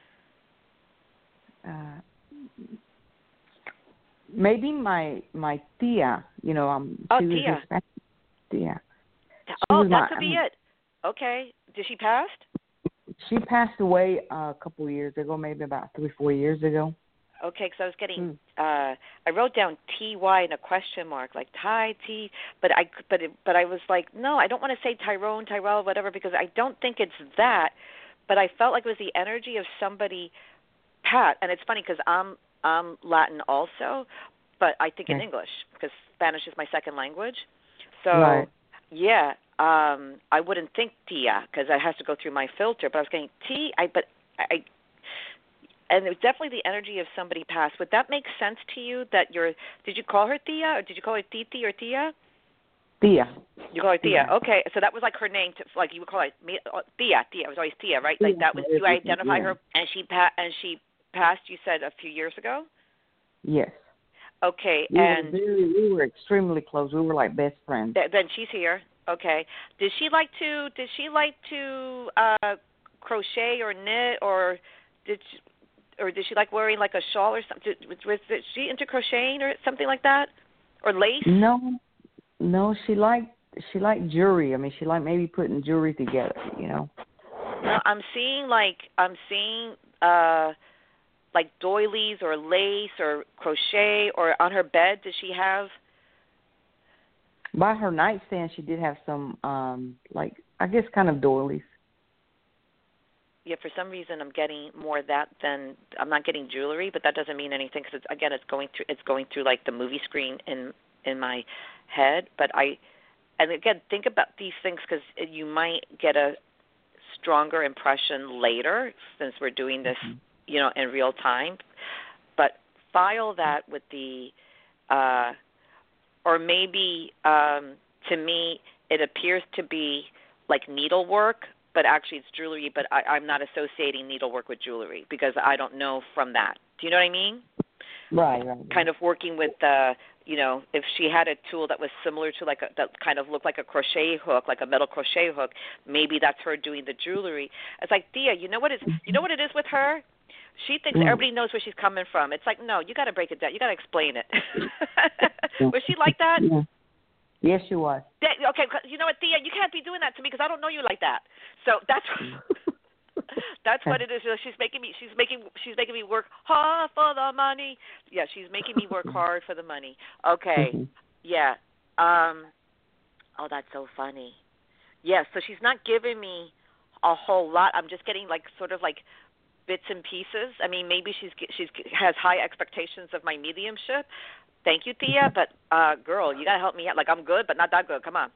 Maybe my tia. You know, she was Tia. Hispanic. Tia. That could be it. Okay. Did she pass? She passed away a couple of years ago, maybe about 3-4 years ago. Okay, because I was getting, I wrote down T-Y and a question mark, like Ty T, but I was like, no, I don't want to say Tyrone, Tyrell, whatever, because I don't think it's that, but I felt like it was the energy of somebody, Pat, and it's funny because I'm Latin also, but I think in English because Spanish is my second language, so yeah, I wouldn't think Tia because it has to go through my filter, but I was getting T, and it was definitely the energy of somebody passed. Would that make sense to you that did you call her Tia or did you call her Titi or Tia? Tia. You call her Tia. Okay, so that was like her name, like you would call it Tia. It was always Tia, right? Like that was, you identify her, and she passed, you said, a few years ago? Yes. Okay, we were extremely close. We were like best friends. Then she's here. Okay. Did she like to crochet or knit, or did she like wearing like a shawl or something? Was she into crocheting or something like that, or lace? No, she liked jewelry. I mean, she liked maybe putting jewelry together. You know. No, I'm seeing like doilies or lace or crochet, or on her bed. Does she have? By her nightstand, she did have some, like, I guess kind of doilies. Yeah, for some reason I'm getting more of that than I'm not getting jewelry, but that doesn't mean anything because it's going through like the movie screen in my head. And again, think about these things because you might get a stronger impression later since we're doing this, you know, in real time. But file that with the, or maybe to me it appears to be like needlework. But actually it's jewelry, but I'm not associating needlework with jewelry because I don't know from that. Do you know what I mean? Right. Kind of working with, you know, if she had a tool that was similar to that kind of looked like a crochet hook, like a metal crochet hook, maybe that's her doing the jewelry. It's like, Thea, you know what it is with her? She thinks everybody knows where she's coming from. It's like, no, you got to break it down. You got to explain it. Was she like that? Yeah. Yes, she was. Okay, you know what, Thea, you can't be doing that to me because I don't know you like that. So that's what it is. She's making me work hard for the money. Yeah, she's making me work hard for the money. Okay, yeah. Oh, that's so funny. Yeah, so she's not giving me a whole lot. I'm just getting like sort of like bits and pieces. I mean, maybe she has high expectations of my mediumship. Thank you, Thea, but girl, you got to help me out. Like, I'm good, but not that good. Come on.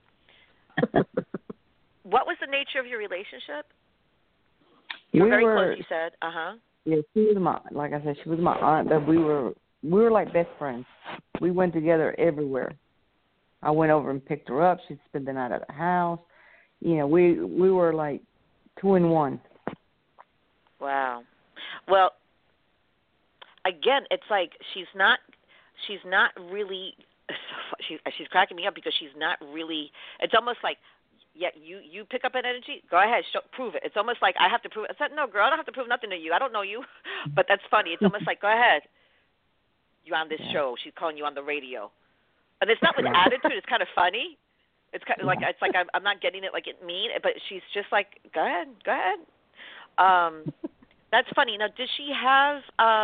What was the nature of your relationship? You were very close, you said. Yeah, she was like I said, she was my aunt, but we were like best friends. We went together everywhere. I went over and picked her up. She'd spend the night at the house. You know, we were like 2 in 1. Wow. Well, again, it's like she's not really. She's cracking me up because she's not really. It's almost like, yeah, you pick up an energy. Go ahead, prove it. It's almost like I have to prove it. I said, no, girl, I don't have to prove nothing to you. I don't know you, but that's funny. It's almost like, go ahead. You're on this show. She's calling you on the radio, and it's not with attitude. It's kind of funny. It's kind of like I'm not getting it like it mean, but she's just like, go ahead. That's funny. Now, did she have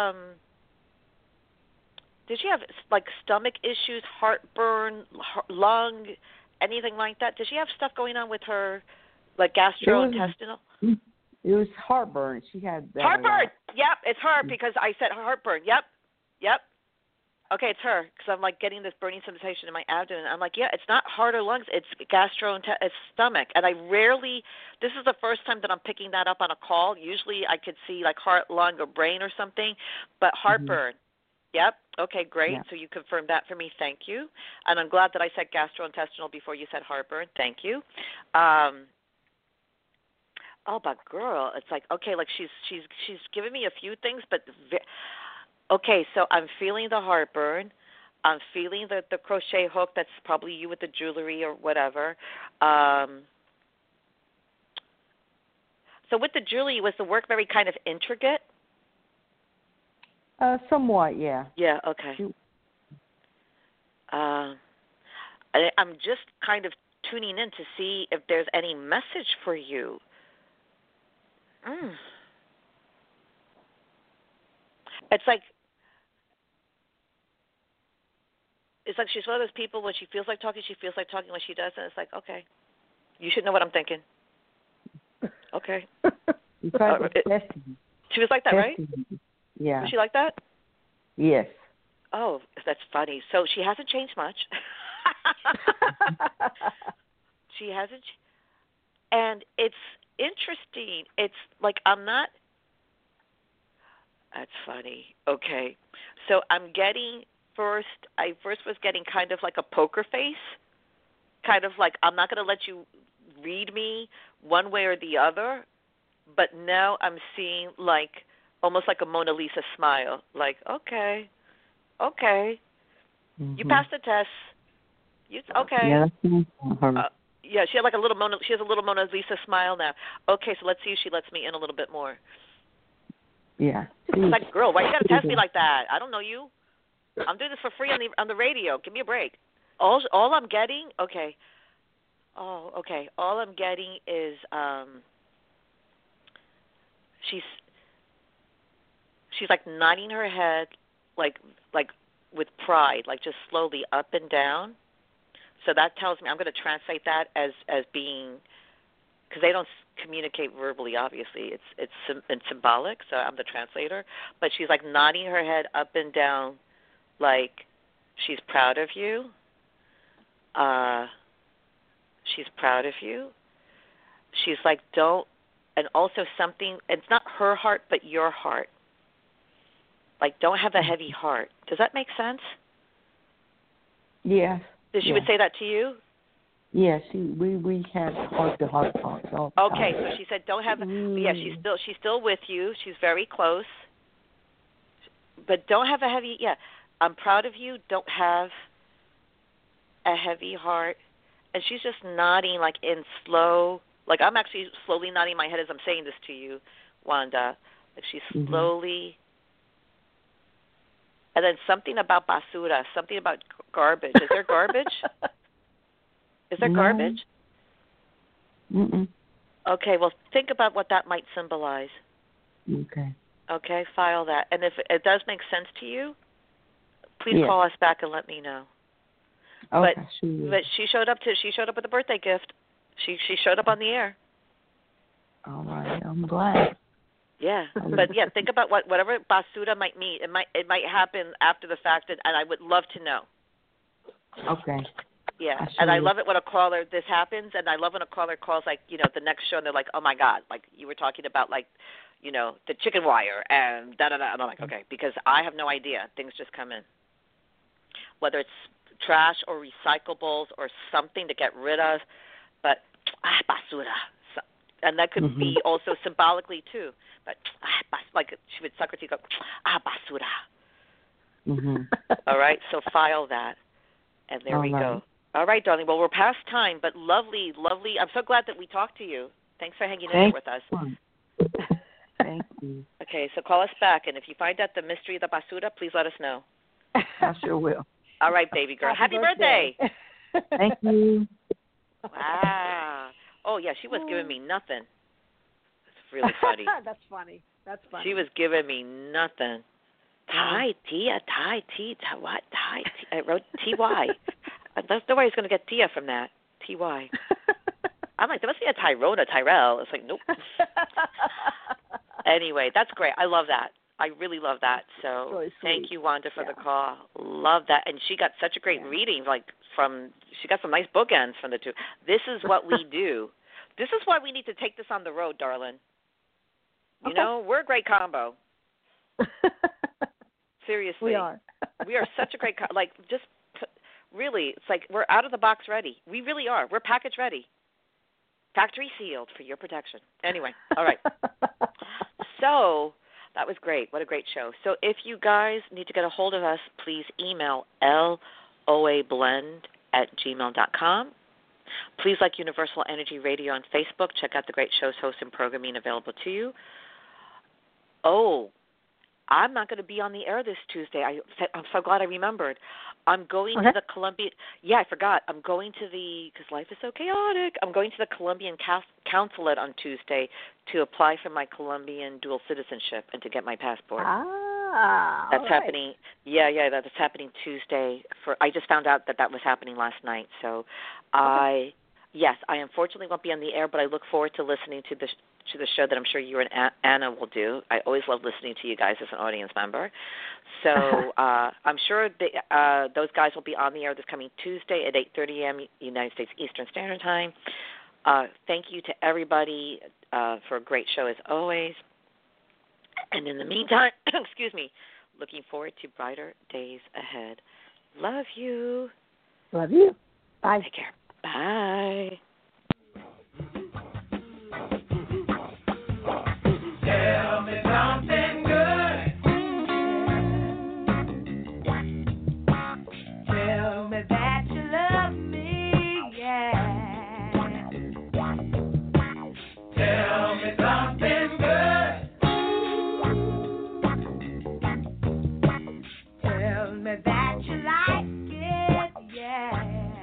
like stomach issues, heartburn, lung, anything like that? Does she have stuff going on with her, like gastrointestinal? It was heartburn. She had that. Heartburn. Yep, it's her because I said heartburn. Yep. Okay, it's her because I'm like getting this burning sensation in my abdomen. I'm like, yeah, it's not heart or lungs, it's it's stomach. And this is the first time that I'm picking that up on a call. Usually I could see like heart, lung, or brain or something, but heartburn. Yep. Okay, great. Yeah. So you confirmed that for me. Thank you. And I'm glad that I said gastrointestinal before you said heartburn. Thank you. Oh, but girl, it's like, okay, like she's giving me a few things, but Okay, so I'm feeling the heartburn. I'm feeling the crochet hook. That's probably you with the jewelry or whatever. So with the jewelry, was the work very kind of intricate? Somewhat, yeah. Yeah, okay. I'm just kind of tuning in to see if there's any message for you. It's like she's one of those people when she feels like talking, she feels like talking. When she doesn't, it's like, okay, you should know what I'm thinking. Okay. She was like that, right? Yeah. Was she like that? Yes. Oh, that's funny. So she hasn't changed much. She hasn't. And it's interesting. It's like I'm not. That's funny. Okay. So I'm getting I first was getting kind of like a poker face. Kind of like I'm not going to let you read me one way or the other. But now I'm seeing like almost like a Mona Lisa smile. Like, okay. Mm-hmm. You passed the test. Okay. Yeah, yeah, she had like she has a little Mona Lisa smile now. Okay, so let's see if she lets me in a little bit more. Yeah. It's like, girl, why you gotta test me like that? I don't know you. I'm doing this for free on the radio. Give me a break. All I'm getting, okay. Oh, okay. All I'm getting is she's like nodding her head like with pride, like just slowly up and down. So that tells me I'm going to translate that as being, because they don't communicate verbally. Obviously, it's symbolic. So I'm the translator. But she's like nodding her head up and down, like she's proud of you. She's proud of you. She's like and also something. It's not her heart, but your heart. Like don't have a heavy heart. Does that make sense? Yeah. Did she would say that to you? Yeah, we had heart-to-heart talks all the time. Okay, so she said don't have. Yeah, she's still with you. She's very close, but don't have a heavy. Yeah, I'm proud of you. Don't have a heavy heart, and she's just nodding like in slow. Like I'm actually slowly nodding my head as I'm saying this to you, Wanda. Like she's slowly. And then something about basura, something about garbage. Is there garbage? Is there garbage? Mm-mm. Okay, well, think about what that might symbolize. Okay. Okay, file that. And if it does make sense to you, please call us back and let me know. Okay, but she showed up with a birthday gift. She showed up on the air. All right, I'm glad. Yeah, but yeah, think about whatever basura might mean. It might happen after the fact, and I would love to know. Okay. Yeah, and I love it when this happens, and I love when a caller calls like the next show, and they're like, oh my God, like you were talking about like the chicken wire and da da da, and I'm like, okay, because I have no idea. Things just come in, whether it's trash or recyclables or something to get rid of, but basura. And that could be also symbolically too. But like she would suck her teeth, go basura. All right, so file that, and there we go. All right, darling. Well, we're past time, but lovely. I'm so glad that we talked to you. Thanks for hanging in there with us. Thank you. Okay, so call us back, and if you find out the mystery of the basura, please let us know. I sure will. All right, baby girl. Happy birthday. Thank you. Wow. Oh, yeah, she was giving me nothing. It's really funny. That's funny. She was giving me nothing. Thai Tia. What? Thai Tia. I wrote T-Y. There's no way he's going to get Tia from that. T-Y. I'm like, there must be a Tyrell. It's like, nope. Anyway, that's great. I love that. I really love that. So really thank you, Wanda, for the call. Love that. And she got such a great reading, she got some nice bookends from the two. This is what we do. This is why we need to take this on the road, darling. You know, we're a great combo. Seriously. We are. We are such a great really, it's like we're out of the box ready. We really are. We're package ready. Factory sealed for your protection. Anyway, all right. So That was great. What a great show. So if you guys need to get a hold of us, please email loablend@gmail.com. Please like Universal Energy Radio on Facebook. Check out the great shows, hosts, and programming available to you. Oh, I'm not going to be on the air this Tuesday. I'm so glad I remembered. I'm going to the Colombian. Yeah, I forgot. I'm going to because life is so chaotic. I'm going to the Colombian consulate on Tuesday to apply for my Colombian dual citizenship and to get my passport. That's happening. Yeah, that's happening Tuesday. I just found out that was happening last night. So, I unfortunately won't be on the air, but I look forward to listening to the show that I'm sure you and Anna will do. I always love listening to you guys as an audience member. So I'm sure those guys will be on the air this coming Tuesday at 8:30 a.m. United States Eastern Standard Time. Thank you to everybody for a great show as always. And in the meantime, excuse me, looking forward to brighter days ahead. Love you. Love you. Bye. Take care. Bye. Tell me something good. Tell me that you love me, yeah. Tell me something good. Tell me that you like it, yeah.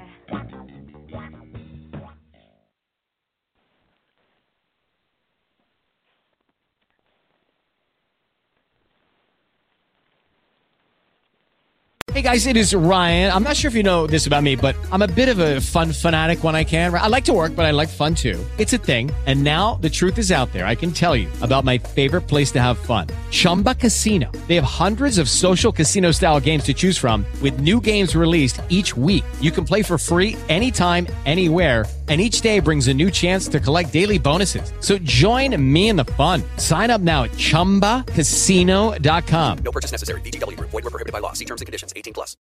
Hey guys, it is Ryan. I'm not sure if you know this about me, but I'm a bit of a fun fanatic when I can. I like to work, but I like fun too. It's a thing. And now the truth is out there. I can tell you about my favorite place to have fun. Chumba Casino. They have hundreds of social casino style games to choose from with new games released each week. You can play for free anytime, anywhere. And each day brings a new chance to collect daily bonuses. So join me in the fun. Sign up now at ChumbaCasino.com. No purchase necessary. VGW Group. Void where prohibited by law. See terms and conditions. 18+.